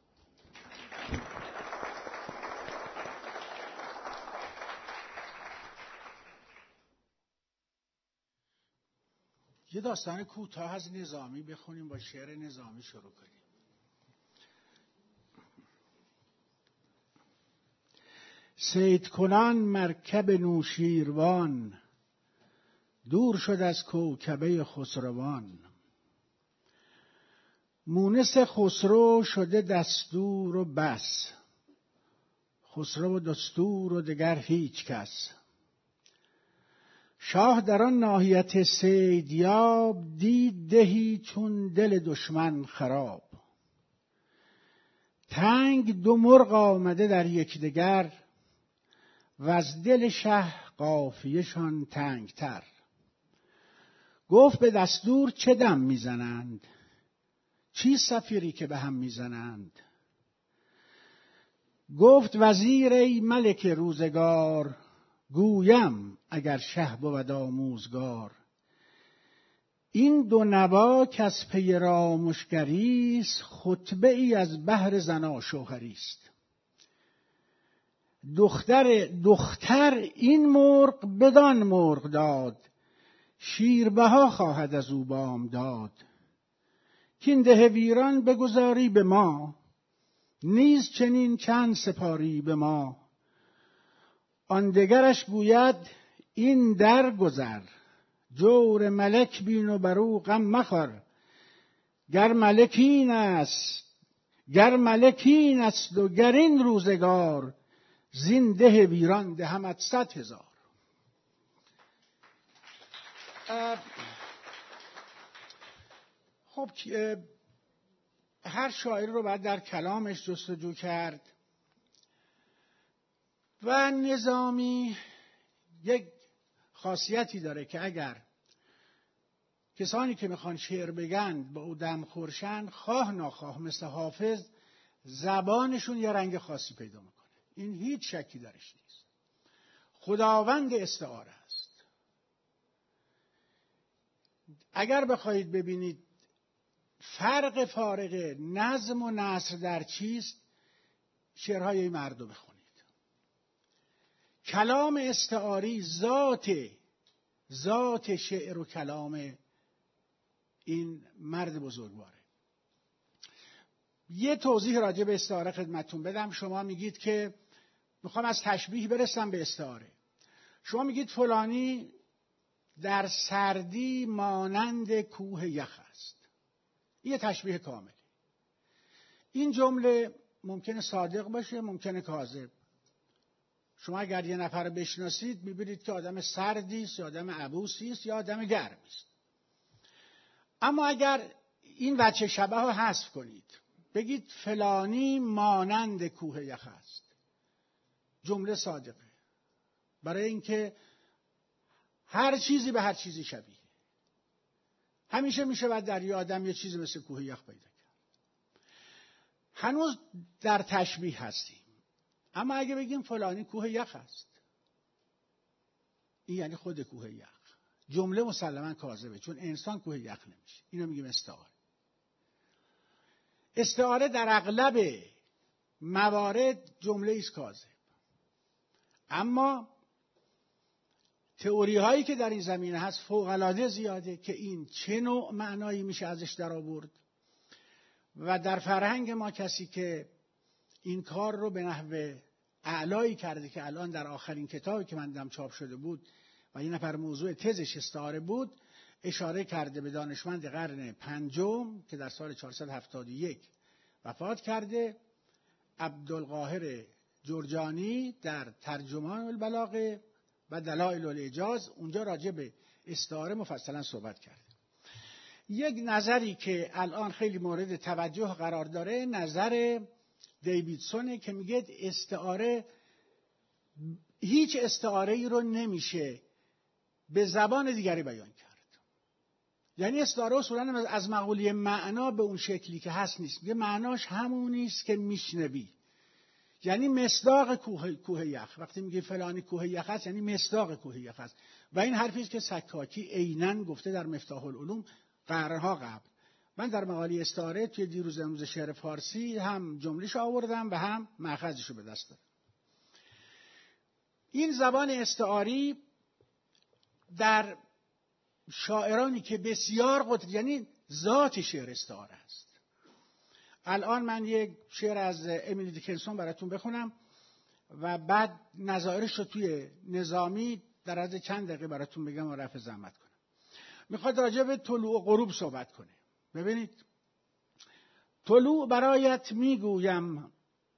یه داستان کوتاه از نظامی بخونیم، با شعر نظامی شروع کنیم. صید کنان مرکب نوشیروان، دور شد از کوکبه خسروان. مونس خسرو شده دستور و بس، خسرو و دستور و دگر هیچ کس. شاه در آن ناحیت صیدیاب، دید دهی چون دل دشمن خراب. تنگ دو مرغ آمده در یکدیگر، وز دل شه قافیه‌شان تنگتر. گفت به دستور چه دم میزنند، چیست صفیری که به هم میزنند؟ گفت وزیر ای ملک روزگار، گویم اگر شه بود آموزگار. این دو نوا کز پی رامشگریست، خطبه ای از بهر زناشوهریست. دختر دختر این مرغ بدان مرغ داد، شیربها خواهد از او بامداد. کین ده ویران بگذاری به ما، نیز چنین چند سپاری به ما. آن دگرش گوید این در گذر، جور ملک بین و بر او غم مخور. گر ملک این است گر ملک این است و گر این روزگار، زین ده ویران دهمت صد هزار. خب هر شاعر رو باید در کلامش جستجو کرد و نظامی یک خاصیتی داره که اگر کسانی که میخوان شعر بگن با او دم خورشن، خواه ناخواه مثل حافظ زبانشون یه رنگ خاصی پیدا میکنه. این هیچ شکی درش نیست. خداوند استعاره است. اگر بخواهید ببینید فرق فارق نظم و نثر در چیست، شعرهای این مرد رو بخونید. کلام استعاری ذات ذات شعر و کلام این مرد بزرگواره. یه توضیح راجع به استعاره خدمتتون بدم. شما میگید که میخوام از تشبیه برسم به استعاره. شما میگید فلانی در سردی مانند کوه یخ است. یه تشبیه کامل. این جمله ممکنه صادق باشه، ممکنه کاذب. شما اگر یه نفر رو بشناسید میبینید که آدم سردی است، یا آدم عبوسی است، یا آدم گرمی است. اما اگر این وجه شبه رو حذف کنید، بگید فلانی مانند کوه یخ است، جمله صادقه. برای اینکه هر چیزی به هر چیزی شبیه. همیشه میشه بعد در یه آدم یه چیزی مثل کوه یخ پیدا کرد. هنوز در تشبیه هستیم. اما اگه بگیم فلانی کوه یخ است، این یعنی خود کوه یخ. جمله مسلماً کاذبه، چون انسان کوه یخ نمیشه. اینو میگیم استعاره. استعاره در اغلب موارد جمله ایست کاذب. اما تئوری هایی که در این زمینه هست فوق‌العاده زیاده که این چه نوع معنایی میشه ازش در آورد. و در فرهنگ ما کسی که این کار رو به نحو اعلایی کرده که الان در آخرین کتابی که من دیدم چاپ شده بود و این نفر موضوع تزش استعاره بود، اشاره کرده به دانشمند قرن پنجم که در سال چهارصد و هفتاد و یک وفات کرده، عبدالقاهر جرجانی، در ترجمان البلاغه و دلائل الاعجاز. اونجا راجع به استعاره مفصلا صحبت کرده. یک نظری که الان خیلی مورد توجه قرار داره نظر دیویدسونه که میگه استعاره، هیچ استعاره ای رو نمیشه به زبان دیگری بیان کرد. یعنی استعاره اصولا از مقوله معنا به اون شکلی که هست نیست. میگه معناش همونیست که میشنوی. یعنی مصداق کوه کوه یخ. وقتی میگه فلانی کوه یخ است یعنی مصداق کوه یخ است. و این حرفی است که سکاکی عیناً گفته در مفتاح العلوم قرنها قبل. من در مقاله استعاره توی دیروز امروز شعر فارسی هم جمله‌شو آوردم و هم مأخذشو به دست دارم. این زبان استعاری در شاعرانی که بسیار قدرت، یعنی ذات شعر استعاره است. الان من یک شعر از امیلی دیکنسون براتون بخونم و بعد نظائرش رو توی نظامی در عرض چند دقیقه براتون بگم و رفع زحمت کنم. میخواد راجع به طلوع و غروب صحبت کنه. ببینید، طلوع برایت میگویم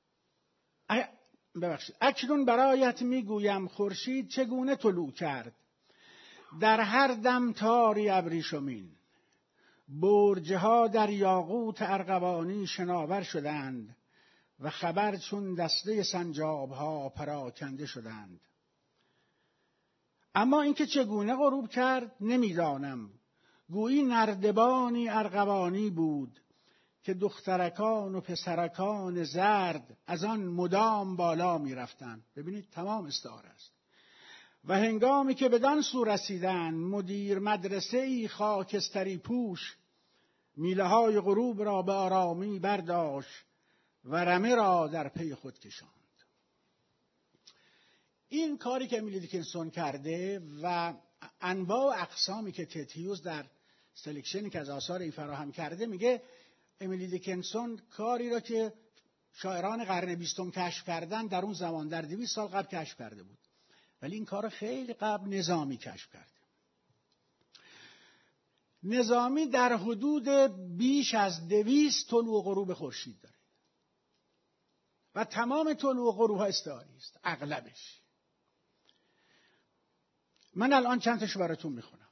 ببخشید اکنون برایت میگویم خورشید چگونه طلوع کرد، در هر دم تاری ابریشمین، برجها در یاقوت ارغوانی شناور شدند و خبر چون دسته سنجابها پراکنده شدند. اما اینکه چگونه غروب کرد نمیدانم، گویی نردبانی ارغوانی بود که دخترکان و پسرکان زرد از آن مدام بالا می رفتند. ببینید تمام استعاره است. و هنگامی که بدان سو رسیدند مدیر مدرسه ای خاکستری پوش، میله های غروب را به آرامی برداشت و رمه را در پی خود کشاند. این کاری که امیلی دیکنسون کرده و انواع و اقسامی که تد هیوز در سلکشنی که از آثار این فراهم کرده، میگه امیلی دیکنسون کاری را که شاعران قرن بیستم کشف کردن در اون زمان در دویست سال قبل کشف کرده بود، ولی این کار خیلی قبل نظامی کشف کرده. نظامی در حدود بیش از دویست طلوع و غروب خورشید داره و تمام طلوع و غروب ها استعاری است، اغلبش. من الان چند تاشو براتون میخونم.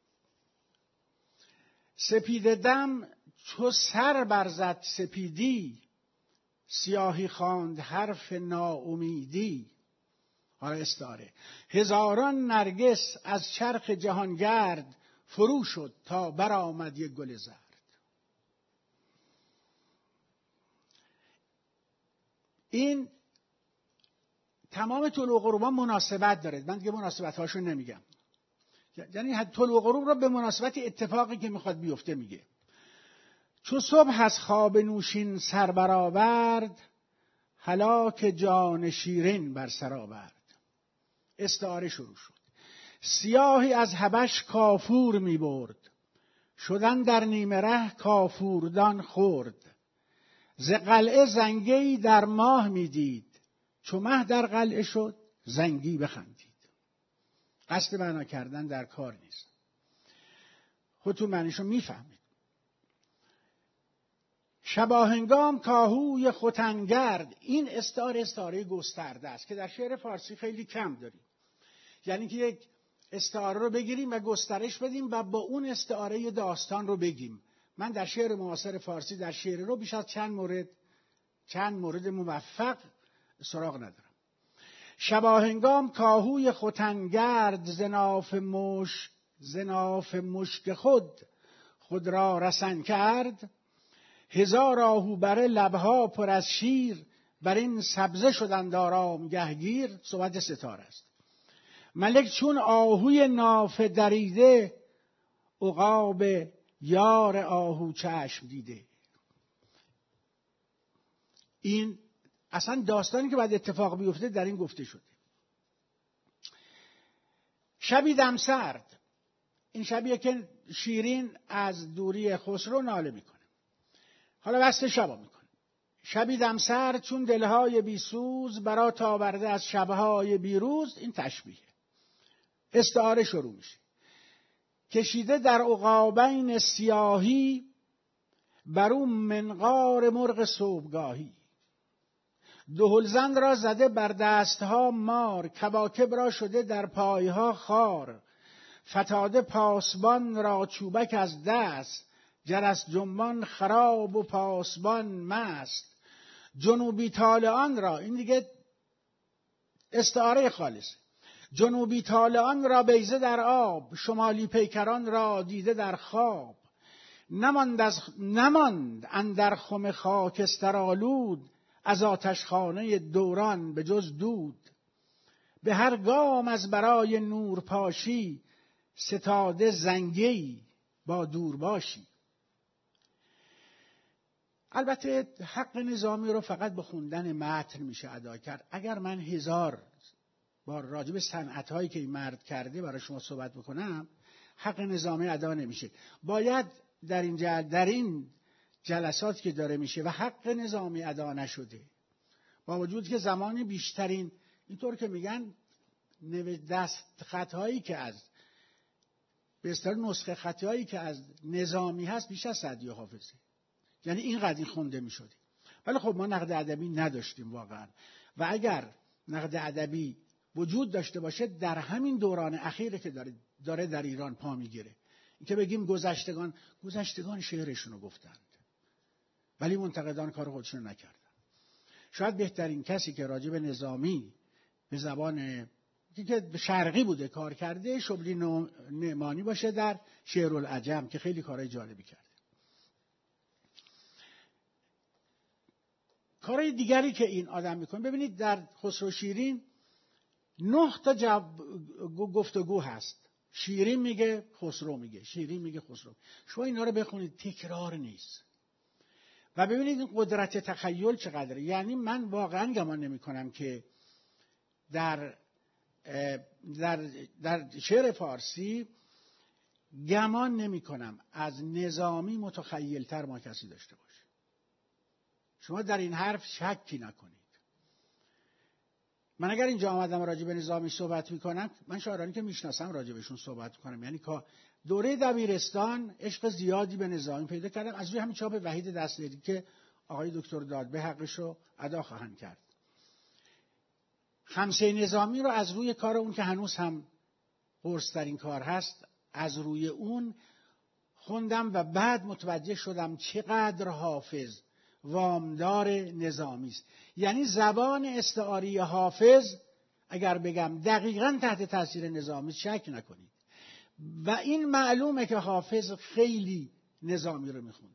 سپید دم چو سر برزد سپیدی، سیاهی خواند حرف ناامیدی. حالا استعاره. هزاران نرگس از چرخ جهانگرد، فرو شد تا برآمد یک گل زرد. این تمام طلوع و غروب ها مناسبت داره. من دیگه مناسبت هاشو نمیگم. یعنی طلوع و غروب را به مناسبت اتفاقی که میخواد بیفته میگه. چو صبح از خواب نوشین سر برآورد، هلاک جان شیرین بر سر آورد. استعاره شروع شد. سیاهی از حبش کافور می برد، شدن در نیمه ره کافوردان خورد. ز قلعه زنگی در ماه می دید، چو مه در قلعه شد زنگی بخندید. قصد معنا کردن در کار نیست، خودتون معنیشو میفهمید. شباهنگام کاهوی ختنگرد. این استعاره استعاره گسترده است که در شعر فارسی خیلی کم داریم. یعنی که یک استعاره رو بگیریم و گسترش بدیم و با اون استعاره داستان رو بگیم. من در شعر معاصر فارسی در شعر رو بیش از چند مورد چند مورد موفق سراغ ندارم. شباهنگام کاهوی ختنگرد، زناف مشک زناف مشک خود خود را رسن کرد. هزار آهو بره لبها پر از شیر، بر این سبزه شدند آرام گهگیر. صحبت ستاره است. ملک چون آهوی نافه دریده، عقاب یار آهو چشم دیده. این اصلا داستانی که بعد اتفاق بیفته در این گفته شده. شبی دم سرد. این شبیه که شیرین از دوری خسرو ناله میکنه. حالا وصل شبا میکنه. شبی دم سرد چون دلهای بیسوز، برا تاورده از شبهای بیروز. این تشبیه. استعاره شروع میشه. کشیده در عقابین سیاهی، برو منقار مرغ صبحگاهی. دهلزن را زده بر دستها مار، کواکب را شده در پایها خار. فتاده پاسبان را چوبک از دست، جرس جنبان خراب و پاسبان مست. جنوبی طالعان را، این دیگه استعاره خالص، جنوبی طالعان را بیضه در آب، شمالی پیکران را دیده در خواب. نماند از نماند اندر خم خاکستر آلود، از آتشخانه دوران به جز دود. به هر گام از برای نور پاشی، ستاده زنگی با دور باشی. البته حق نظامی رو فقط به خوندن متن میشه ادا کرد. اگر من هزار بار راجع به صنعت‌هایی که این مرد کرده برای شما صحبت بکنم، حق نظامی ادا نمیشه. باید در این جل... در این جلسات که داره میشه و حق نظامی ادا نشده، با وجود که زمان بیشترین اینطور که میگن دست خطایی که از به اصطلاح نسخه خطایی که از نظامی هست بیش از سعدی و حافظی، یعنی اینقدر این خونده میشده. ولی خب ما نقد ادبی نداشتیم واقعا، و اگر نقد ادبی وجود داشته باشه در همین دوران اخیره که داره, داره در ایران پا میگیره. این که بگیم گذشتگان گذشتگان شعرشونو گفتند ولی منتقدان کار خودشون نکردن. شاید بهترین کسی که راجع به نظامی به زبان که شرقی بوده کار کرده شبلی نعمانی باشه در شعرالعجم که خیلی کارهای جالبی کرده. کارهای دیگری که این آدم میکنه، ببینید در خسرو شیرین نه تا جب... گفتگو هست. شیرین میگه خسرو میگه، شیرین میگه خسرو. شما اینا رو بخونید، تکرار نیست. و ببینید این قدرت تخیل چقدره. یعنی من واقعا گمان نمی کنم که در در در شعر فارسی گمان نمی کنم از نظامی متخیلتر ما کسی داشته باشه. شما در این حرف شکی نکنید. من اگر اینجا آمدم راجع به نظامی صحبت میکنم، من شاعرانی که میشناسم راجع بهشون صحبت کنم. یعنی که دوره دبیرستان عشق زیادی به نظامی پیدا کردم از روی همین چاپ وحید دستلری که آقای دکتر دادبه حقش رو ادا خواهند کرد. خمسه نظامی رو از روی کار اون که هنوز هم قرص‌ترین کار هست از روی اون خوندم و بعد متوجه شدم چقدر حافظ وامدار نظامی است. یعنی زبان استعاری حافظ اگر بگم دقیقاً تحت تاثیر نظامی، شک نکنید. و این معلومه که حافظ خیلی نظامی رو میخونده.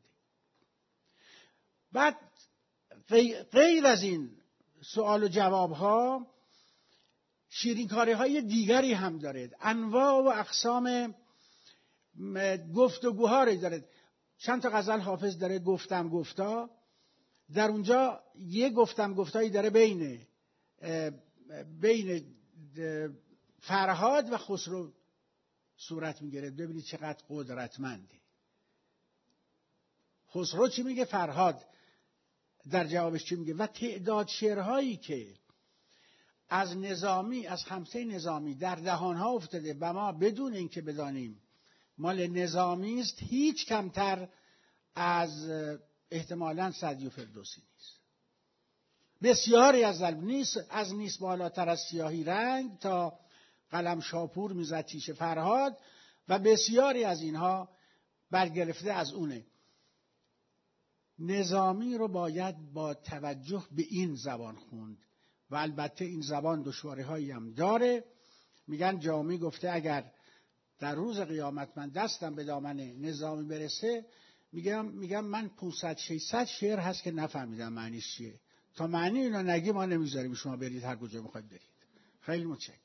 بعد غیر از این سوال و جواب ها شیرینکاری های دیگری هم داره، انواع و اقسام گفتگوها رو داره. چند تا غزل حافظ داره گفتم گفتا، در اونجا یه گفتم گفتایی داره بین بین فرهاد و خسرو صورت میگیره. ببینید چقدر قدرتمنده. خسرو چی میگه، فرهاد در جوابش چی میگه. و تعداد شعرهایی که از نظامی، از خمسه نظامی در دهانها افتاده و ما بدون اینکه بدانیم مال نظامی است، هیچ کمتر از احتمالاً سعدی و فردوسی نیست. بسیاری از نیست از نیست بالاتر از سیاهی رنگ تا قلم شاپور میزد تیشه فرهاد و بسیاری از اینها برگرفته از اونه. نظامی رو باید با توجه به این زبان خوند و البته این زبان دشواری‌هایی هم داره. میگن جامی گفته اگر در روز قیامت من دستم به دامن نظامی برسه، میگم میگم من پانصد ششصد شعر هست که نفهمیدم معنیش چیه. تا معنی اینا نگی ما نمیذاریم شما برید هر کجا میخواید برید. خیلی متشکرم.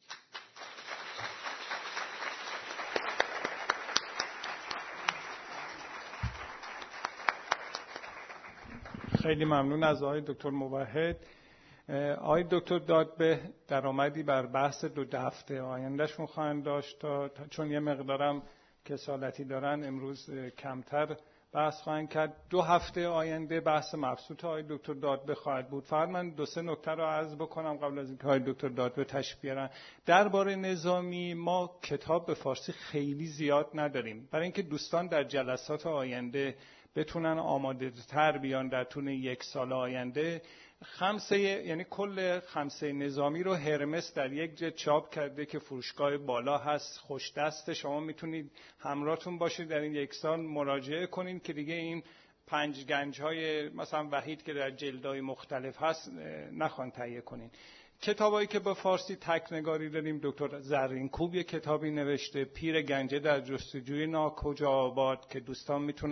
خیلی ممنون از آقای دکتر موحد. آقای دکتر دادبه درآمدی بر بحث دو هفته آیندهشون خواهند داشت، تا چون یه مقدارم کسالتی دارن امروز کمتر بحث خواهند کرد. دو هفته آینده بحث مبسوط آقای دکتر دادبه خواهد بود. فقط من دو سه نکته رو عرض بکنم قبل از اینکه آقای دکتر دادبه تشریف بیارن. درباره نظامی ما کتاب به فارسی خیلی زیاد نداریم، برای اینکه دوستان در جلسات آینده بتونن آماده تر بیان در طول یک سال آینده. خمسه یعنی کل خمسه نظامی رو هرمس در یک جلد چاپ کرده که فروشگاه بالا هست، خوش دست. شما میتونید همراهتون باشید در این یک سال مراجعه کنید که دیگه این پنج گنج های مثلا وحید که در جلدهای مختلف هست نخوان تهیه کنید. کتابایی که با فارسی تکنگاری داریم، دکتر زرینکوب یک کتابی نوشته، پیر گنجه در جستجوی ناکجا آباد، که دوستان میتونن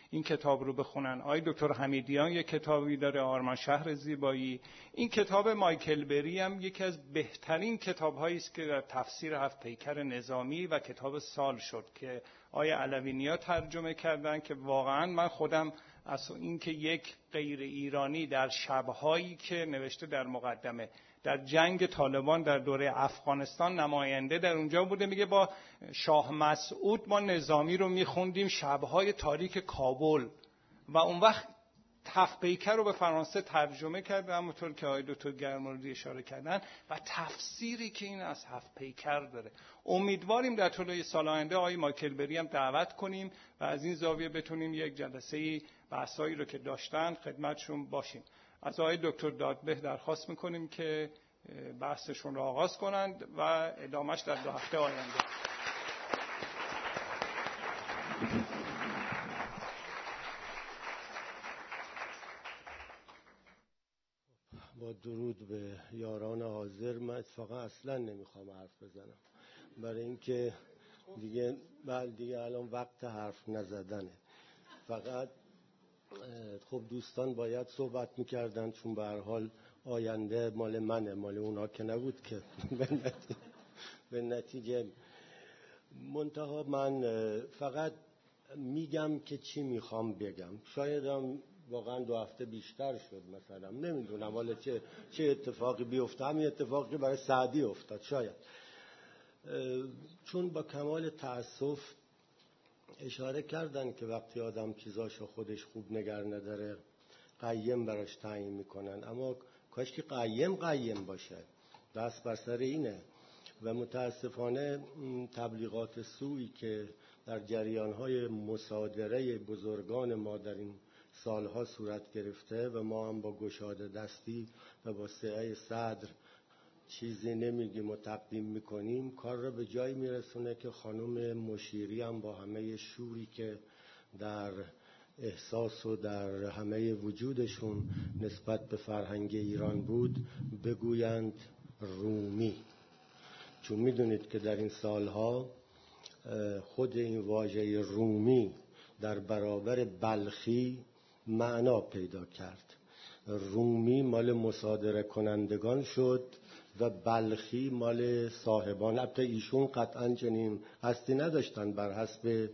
این کتاب رو بخونن. آقای دکتر حمیدیان یک کتابی داره، آرمان شهر زیبایی. این کتاب مایکل بری هم یکی از بهترین کتاب‌هایی است که در تفسیر هفت پیکر نظامی و کتاب سال شد که آقای علوی‌نیا ترجمه کردن، که واقعا من خودم از این که یک غیر ایرانی در شب‌هایی که نوشته در مقدمه در جنگ طالبان در دوره افغانستان نماینده در اونجا بوده، میگه با شاه مسعود ما نظامی رو میخوندیم شب‌های تاریک کابل و اون وقت هفت پیکر رو به فرانسه ترجمه کرد، همونطور که آقای دکتر گرمالودی اشاره کردن، و تفسیری که این از هفت پیکر داره. امیدواریم در طول سال آینده آقای مایکل بری هم دعوت کنیم و از این زاویه بتونیم یک جلسه بحثایی رو که داشتن خدمتشون باشیم. از آقای دکتر دادبه درخواست میکنیم که بحثشون رو آغاز کنند و ادامهش در دو هفته آینده. با درود به یاران حاضر، من اتفاقا اصلا نمیخوام حرف بزنم برای اینکه دیگه بله دیگه الان وقت حرف نزدنه. فقط خب دوستان باید صحبت میکردن چون به هر حال آینده مال منه، مال اونا که نبود که به نتیجه منتها من فقط میگم که چی میخوام بگم. شاید هم واقعا دو هفته بیشتر شد مثلا، نمیدونم حالا چه چه اتفاقی بیفته. همین اتفاقی برای سعدی افتاد شاید، چون با کمال تأسف اشاره کردن که وقتی آدم چیزاشو خودش خوب نگر نداره قیم براش تعیین میکنن، اما کاش که قیم قیم باشه، دست بر سر اینه. و متاسفانه تبلیغات سوئی که در جریانهای مصادره بزرگان ما در این سالها صورت گرفته و ما هم با گشاده دستی و با سعی صدر چیزی نمیگیم و تقدیم میکنیم، کار را به جایی میرسونه که خانم مشیری هم با همه شوری که در احساس و در همه وجودشون نسبت به فرهنگ ایران بود بگویند رومی. چون میدونید که در این سالها خود این واژه رومی در برابر بلخی معنا پیدا کرد. رومی مال مصادره کنندگان شد و بلخی مال صاحبان. البته ایشون قطعا چنین قصدی نداشتن، بر حسب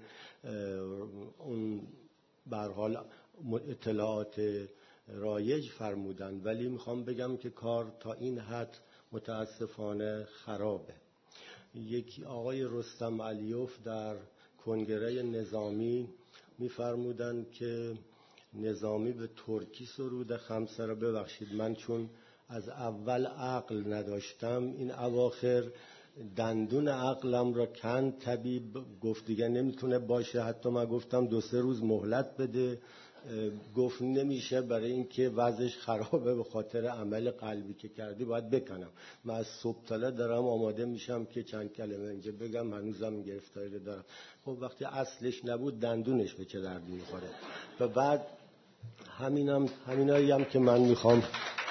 اون به هر حال اطلاعات رایج فرمودن، ولی میخوام بگم که کار تا این حد متاسفانه خرابه. یکی آقای رستم علیوف در کنگره نظامی میفرمودن که نظامی به ترکی سرود خمسه را، ببخشید من چون از اول عقل نداشتم این اواخر دندون عقلم را کند، طبیب گفت دیگه نمیتونه باشه، حتی من گفتم دو سه روز مهلت بده، گفت نمیشه برای اینکه وضعش خرابه به خاطر عمل قلبی که کردی باید بکنم. من از صبح تا دارم آماده میشم که چند کلمه اینجا بگم، هنوزم گرفتاری دارم. خب وقتی اصلش نبود دندونش به چه دردی میخوره. و بعد همینم همینایی هم که من میخوام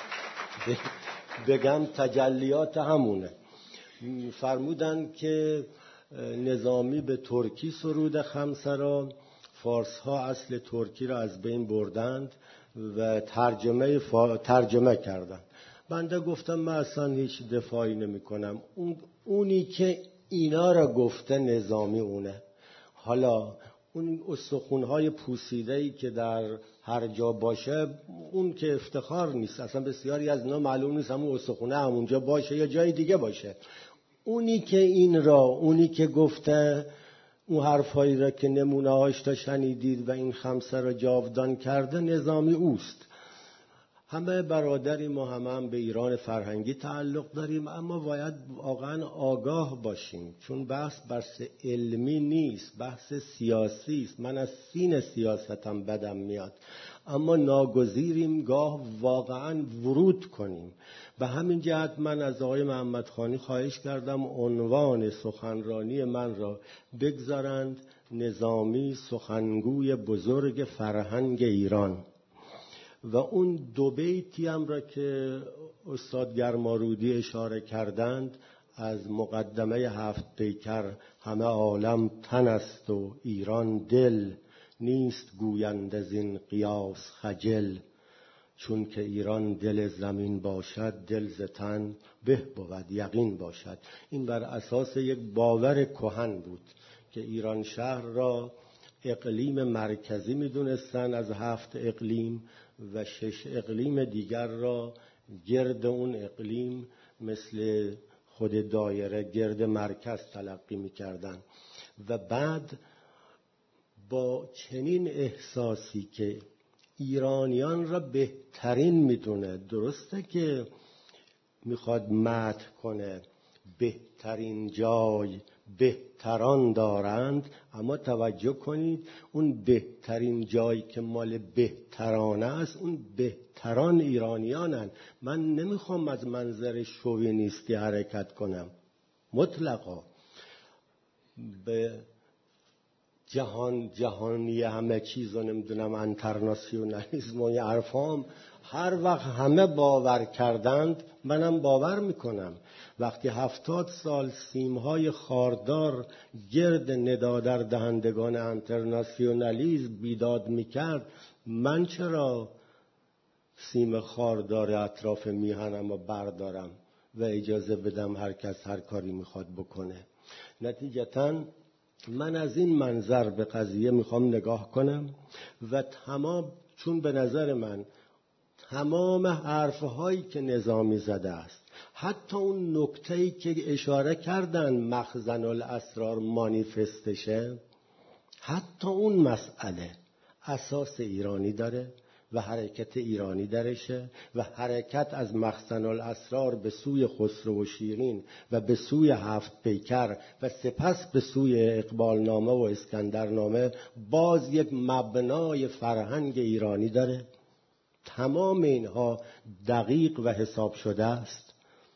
بگم تجلیات همونه. فرمودن که نظامی به ترکی سرود خمسه را، فارس ها اصل ترکی را از بین بردند و ترجمه فا... ترجمه کردند. بنده گفتم من اصلا هیچ دفاعی نمی کنم، اون... اونی که اینا را گفته نظامی اونه. حالا اون استخوان‌های پوسیده‌ای که در هر جا باشه اون که افتخار نیست، اصلا بسیاری از اینا معلوم نیست همون استخوانه همونجا باشه یا جای دیگه باشه. اونی که این را، اونی که گفته اون حرفایی را که نمونه هاش تا شنیدید و این خمسه را جاودان کرده نظامی اوست. همه برادری ما، همه هم به ایران فرهنگی تعلق داریم، اما باید واقعا آگاه باشیم چون بحث بحث علمی نیست، بحث سیاسی است. من از سین سیاستم بدم میاد، اما ناگزیریم گاه واقعا ورود کنیم. به همین جهت من از آقای محمدخانی خواهش کردم عنوان سخنرانی من را بگذارند نظامی سخنگوی بزرگ فرهنگ ایران. و اون دو بیتی هم را که استاد گرمالودی اشاره کردند از مقدمه هفت پیکر، همه عالم تن است و ایران دل، نیست گویند زین قیاس خجل. چون که ایران دل زمین باشد، دل ز تن به بود یقین باشد. این بر اساس یک باور کهن بود که ایران شهر را اقلیم مرکزی می‌دونستن از هفت اقلیم و شش اقلیم دیگر را گرد اون اقلیم مثل خود دایره گرد مرکز تلقی می‌کردن. و بعد با چنین احساسی که ایرانیان را بهترین می‌دونه، درسته که می‌خواد مدح کنه بهترین جای بهتران دارند، اما توجه کنید اون بهترین جایی که مال بهتران است اون بهتران ایرانیانن. من نمیخوام از منظر شوینیستی حرکت کنم، مطلقا به جهان جهانی همه چیز و نمیدونم انترناسیونالیسم و حرفام هر وقت همه باور کردند منم باور میکنم. وقتی هفتاد سال سیمهای خاردار گرد ندا در دهندگان انترناسیونالیسم بیداد میکرد، من چرا سیم خاردار اطراف میهنم و بردارم و اجازه بدم هر کس هر کاری میخواد بکنه؟ نتیجتاً من از این منظر به قضیه میخوام نگاه کنم و تمام، چون به نظر من تمام حرفهایی که نظامی زده است، حتی اون نکته‌ای که اشاره کردن مخزن الاسرار مانیفستشه، حتی اون مسئله اساس ایرانی داره و حرکت ایرانی درشه و حرکت از مخزن الاسرار به سوی خسرو و شیرین و به سوی هفت پیکر و سپس به سوی اقبالنامه و اسکندرنامه باز یک مبنای فرهنگ ایرانی داره. تمام اینها دقیق و حساب شده است.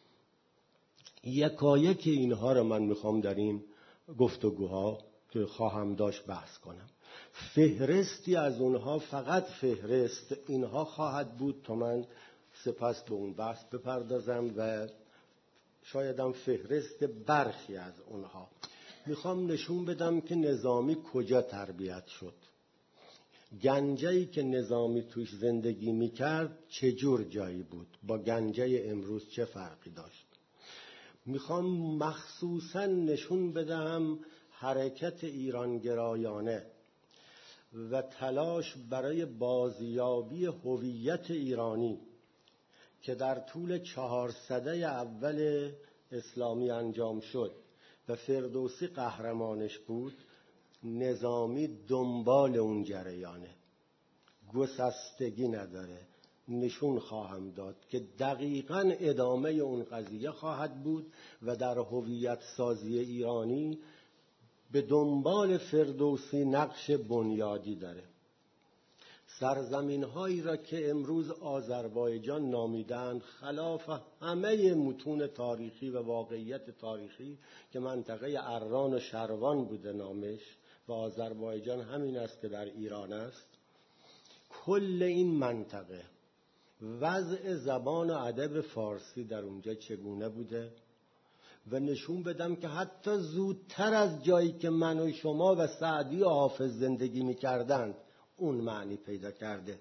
یکایک اینها رو من میخوام در این گفتگوها که خواهم داشت بحث کنم. فهرستی از اونها، فقط فهرست اینها خواهد بود تا من سپس به اون بحث بپردازم و شایدم فهرست برخی از اونها. میخوام نشون بدم که نظامی کجا تربیت شد، گنجه‌ای که نظامی توش زندگی میکرد چه جور جایی بود، با گنجه امروز چه فرقی داشت. میخوام مخصوصا نشون بدم حرکت ایرانگرایانه و تلاش برای بازیابی هویت ایرانی که در طول چهار سده اول اسلامی انجام شد و فردوسی قهرمانش بود، نظامی دنبال اون جریانه، گسستگی نداره. نشون خواهم داد که دقیقاً ادامه اون قضیه خواهد بود و در هویت سازی ایرانی به دنبال فردوسی نقش بنیادی داره. سرزمین هایی را که امروز آذربایجان نامیدند، خلاف همه متون تاریخی و واقعیت تاریخی که منطقه اران و شروان بوده نامش و آذربایجان همین است که در ایران است، کل این منطقه وضع زبان و ادب فارسی در اونجا چگونه بوده و نشون بدم که حتی زودتر از جایی که من و شما و سعدی و حافظ زندگی می‌کردند اون معنی پیدا کرده.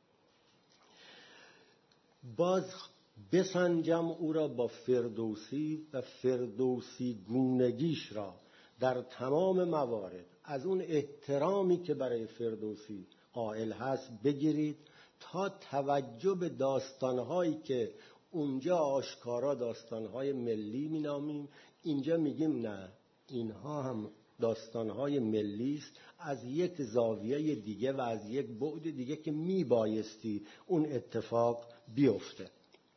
باز بسنجم او را با فردوسی و فردوسی گونگیش را در تمام موارد از اون احترامی که برای فردوسی قائل هست بگیرید تا توجه به داستانهایی که اونجا آشکارا داستانهای ملی مینامیم، اینجا میگیم نه، اینها هم داستانهای ملی است از یک زاویه دیگه و از یک بعد دیگه که میبایستی اون اتفاق بیفته.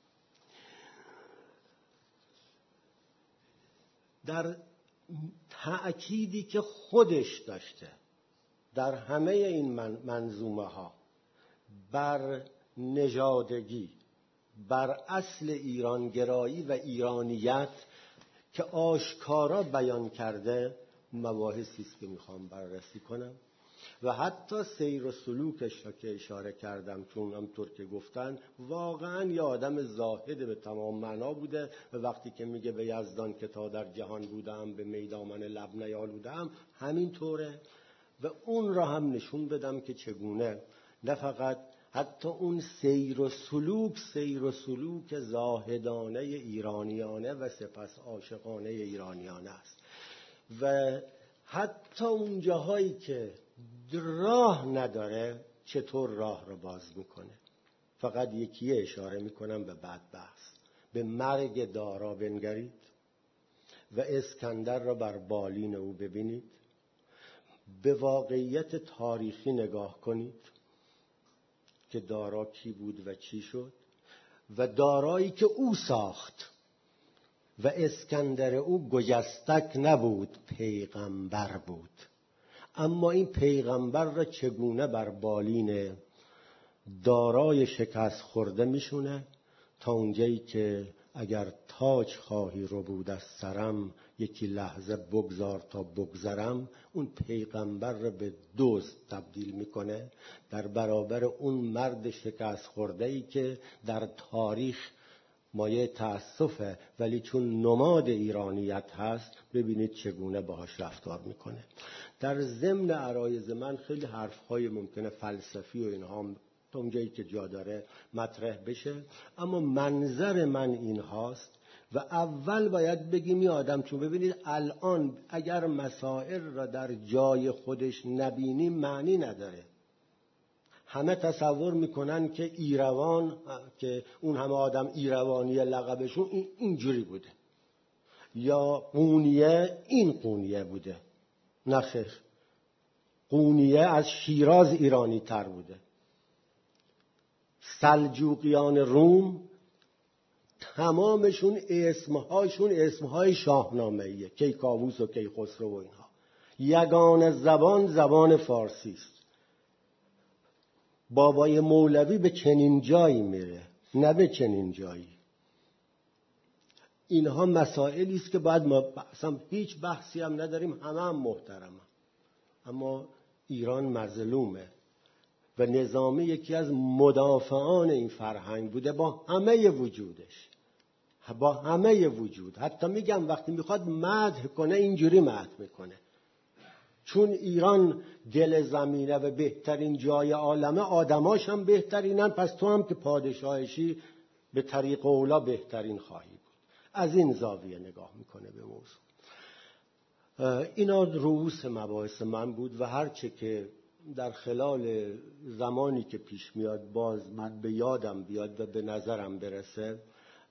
در تأکیدی که خودش داشته در همه این منظومه ها بر نژادگی، بر اصل ایرانگرایی و ایرانیت که آشکارا بیان کرده، مباحثی است که میخوام بررسی کنم و حتی سیر و سلوکش را که اشاره کردم، چون همطور که گفتن واقعا یه آدم زاهد به تمام معنا بوده و وقتی که میگه به یزدان که تا در جهان بودم به میدامن لب نیالودم، همین طوره. و اون را هم نشون بدم که چگونه نه فقط حتی اون سیر و سلوک سیر و سلوک زاهدانه ایرانیانه و سپس عاشقانه ایرانیانه است و حتی اون جاهایی که راه نداره چطور راه رو باز میکنه. فقط یکی اشاره میکنم به بعد بحث. به مرگ دارا بنگرید و اسکندر را بر بالین او ببینید، به واقعیت تاریخی نگاه کنید که دارا کی بود و چی شد و دارایی که او ساخت و اسکندر او گجستک نبود، پیغمبر بود. اما این پیغمبر را چگونه بر بالین دارای شکست خورده میشونه تا اونجایی که اگر تاج خواهی رو بود از سرم یکی لحظه بگذار تا بگذرم، اون پیغمبر رو به دزد تبدیل میکنه در برابر اون مرد شکست خورده ای که در تاریخ مایه تأسفه ولی چون نماد ایرانیت هست ببینید چگونه باهاش رفتار میکنه. در ضمن عرایض من خیلی حرفهای ممکنه فلسفی و اینها تا اونجایی که جا داره مطرح بشه، اما منظر من این هاست و اول باید بگیم یه آدم، چون ببینید الان اگر مسائل را در جای خودش نبینیم معنی نداره. همه تصور میکنن که ایروان، که اون همه آدم ایروانی لقبشون اینجوری بوده یا قونیه این قونیه بوده. نخیر، قونیه از شیراز ایرانی تر بوده. سلجوقیان روم تمامشون اسمهاشون اسمهای شاهنامه‌ایه، کیکاووس و کیخسرو و اینها. یگانه زبان زبان فارسی است. بابای مولوی به چنین جایی میره، نه به چنین جایی. اینها مسائلی است که بعد ما اصلا هیچ بحثی هم نداریم، همه هم محترمه. اما ایران مظلومه و نظامی یکی از مدافعان این فرهنگ بوده با همه وجودش، با همه وجود. حتی میگم وقتی میخواد مدح کنه اینجوری مدح میکنه، چون ایران دل زمینه و بهترین جای عالمه، آدماش هم بهترینن، پس تو هم که پادشاهشی به طریق اولا بهترین خواهی بود. از این زاویه نگاه میکنه به موضوع. اینا رؤوس مباحث من بود و هرچه که در خلال زمانی که پیش میاد باز من به یادم بیاد و به نظرم برسه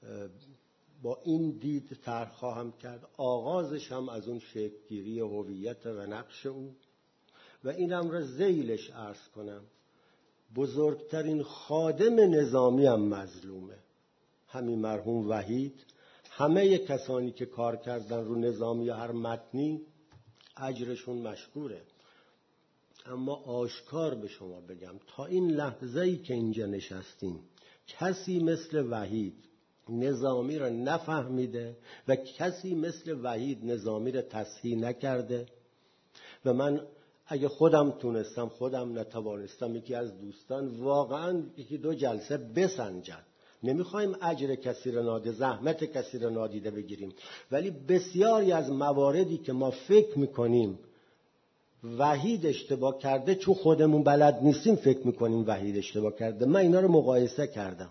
با این دید طرح خواهم کرد. آغازش هم از اون شکل‌گیری هویت و نقش او و اینم را ذیلش عرض کنم. بزرگترین خادم نظامی هم مظلومه، همین مرحوم وحید. همه کسانی که کار کردن رو نظامی هر متنی اجرشون مشکوره، اما آشکار به شما بگم تا این لحظه‌ای که اینجا نشستیم کسی مثل وحید نظامی را نفهمیده و کسی مثل وحید نظامی را تصحیح نکرده. و من اگه خودم تونستم، خودم نتوانستم، یکی از دوستان واقعا یکی دو جلسه بسنجد. نمیخوایم اجر کسی را نادیده، زحمت کسی را نادیده بگیریم، ولی بسیاری از مواردی که ما فکر میکنیم وحید اشتباه کرده چون خودمون بلد نیستیم فکر میکنیم وحید اشتباه کرده. من اینا رو مقایسه کردم،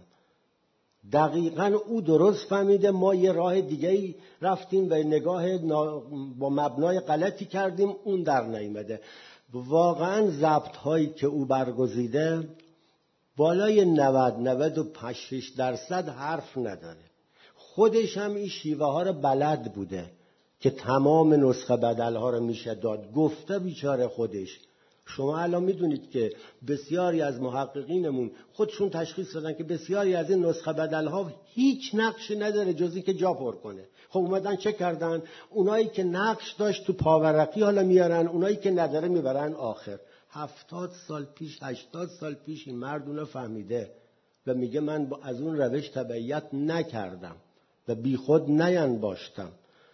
دقیقاً او درست فهمیده، ما یه راه دیگه‌ای رفتیم و نگاه با مبنای غلطی کردیم، اون در نیامده. واقعاً ضبط‌هایی که او برگزیده بالای نود نود و پنج درصد حرف نداره. خودش هم این شیوه ها رو بلد بوده که تمام نسخه بدل ها رو میشه داد. گفته بیچاره خودش. شما الان میدونید که بسیاری از محققینمون خودشون تشخیص دادن که بسیاری از این نسخه بدل ها هیچ نقشی نداره جز این که جا پر کنه. خب اومدن چه کردن؟ اونایی که نقش داشت تو پاورقی حالا میارن، اونایی که نداره میبرن آخر. هفتاد سال پیش، هشتاد سال پیش این مرد اونو فهمیده و میگه من از اون روش تبعیت نکردم و بی خود نینباشتم.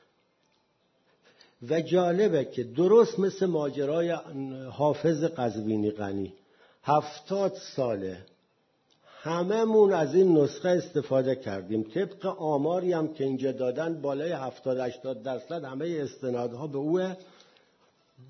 و جالبه که درست مثل ماجرای حافظ قزوینی غنی، هفتاد ساله هممون از این نسخه استفاده کردیم. طبق آماری هم که اینجا دادن بالای هفتاد هشتاد درصد همه استنادها به اوه.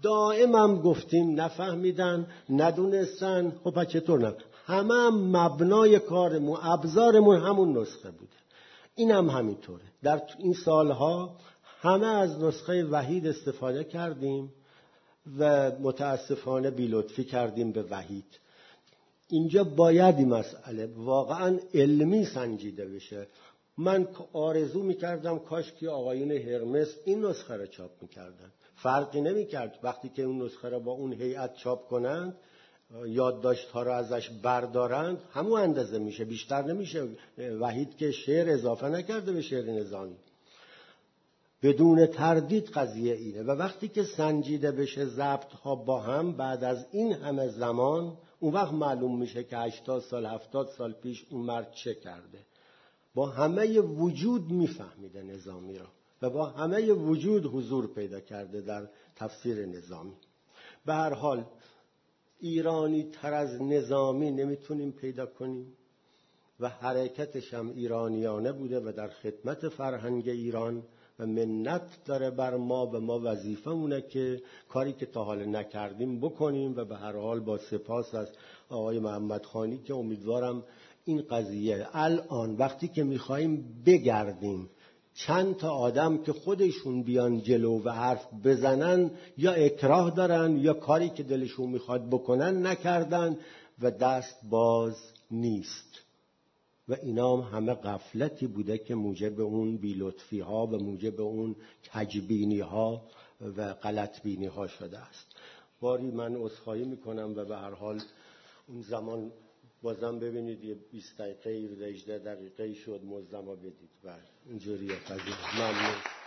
دائم هم گفتیم نفهمیدن، ندونستن. خب پس چطور نه؟ همه هم مبنای کارمون، ابزارمون همون نسخه بوده. این هم همینطوره. در این سالها همه از نسخه وحید استفاده کردیم و متاسفانه بی‌لطفی کردیم به وحید. اینجا باید این مسئله واقعا علمی سنجیده بشه. من آرزو میکردم کاش که آقایون هرمس این نسخه را چاپ میکردن. فرقی نمیکرد وقتی که اون نسخه را با اون هیئت چاپ کنند، یادداشت‌ها را ازش بردارند، همون اندازه میشه، بیشتر نمیشه. وحید که شعر اضافه نکرده به شعر نظامی. بدون تردید قضیه اینه. و وقتی که سنجیده بشه ضبط‌ها با هم بعد از این همه زمان، اون وقت معلوم میشه که هشتاد سال هفتاد سال پیش اون مرد چه کرده. با همه وجود میفهمیده نظامی را و با همه وجود حضور پیدا کرده در تفسیر نظامی. به هر حال ایرانی تر از نظامی نمیتونیم پیدا کنیم و حرکتش هم ایرانیانه بوده و در خدمت فرهنگ ایران و منت داره بر ما و ما وظیفه مونه که کاری که تا حال نکردیم بکنیم. و به هر حال با سپاس از آقای محمد خانی که امیدوارم این قضیه الان وقتی که میخواییم بگردیم چند تا آدم که خودشون بیان جلو و حرف بزنن یا اکراه دارن یا کاری که دلشون میخواد بکنن نکردن و دست باز نیست. و اینا هم همه غفلتی بوده که موجب اون بی‌لطفی ها و موجب اون کجبینی ها و غلط بینی ها شده است. باری من عذرخواهی میکنم و به هر حال اون زمان بازم ببینید یه بیست دقیقه هجده دقیقه شد، مزدما بدید و اینجوری قضیه. ممنون.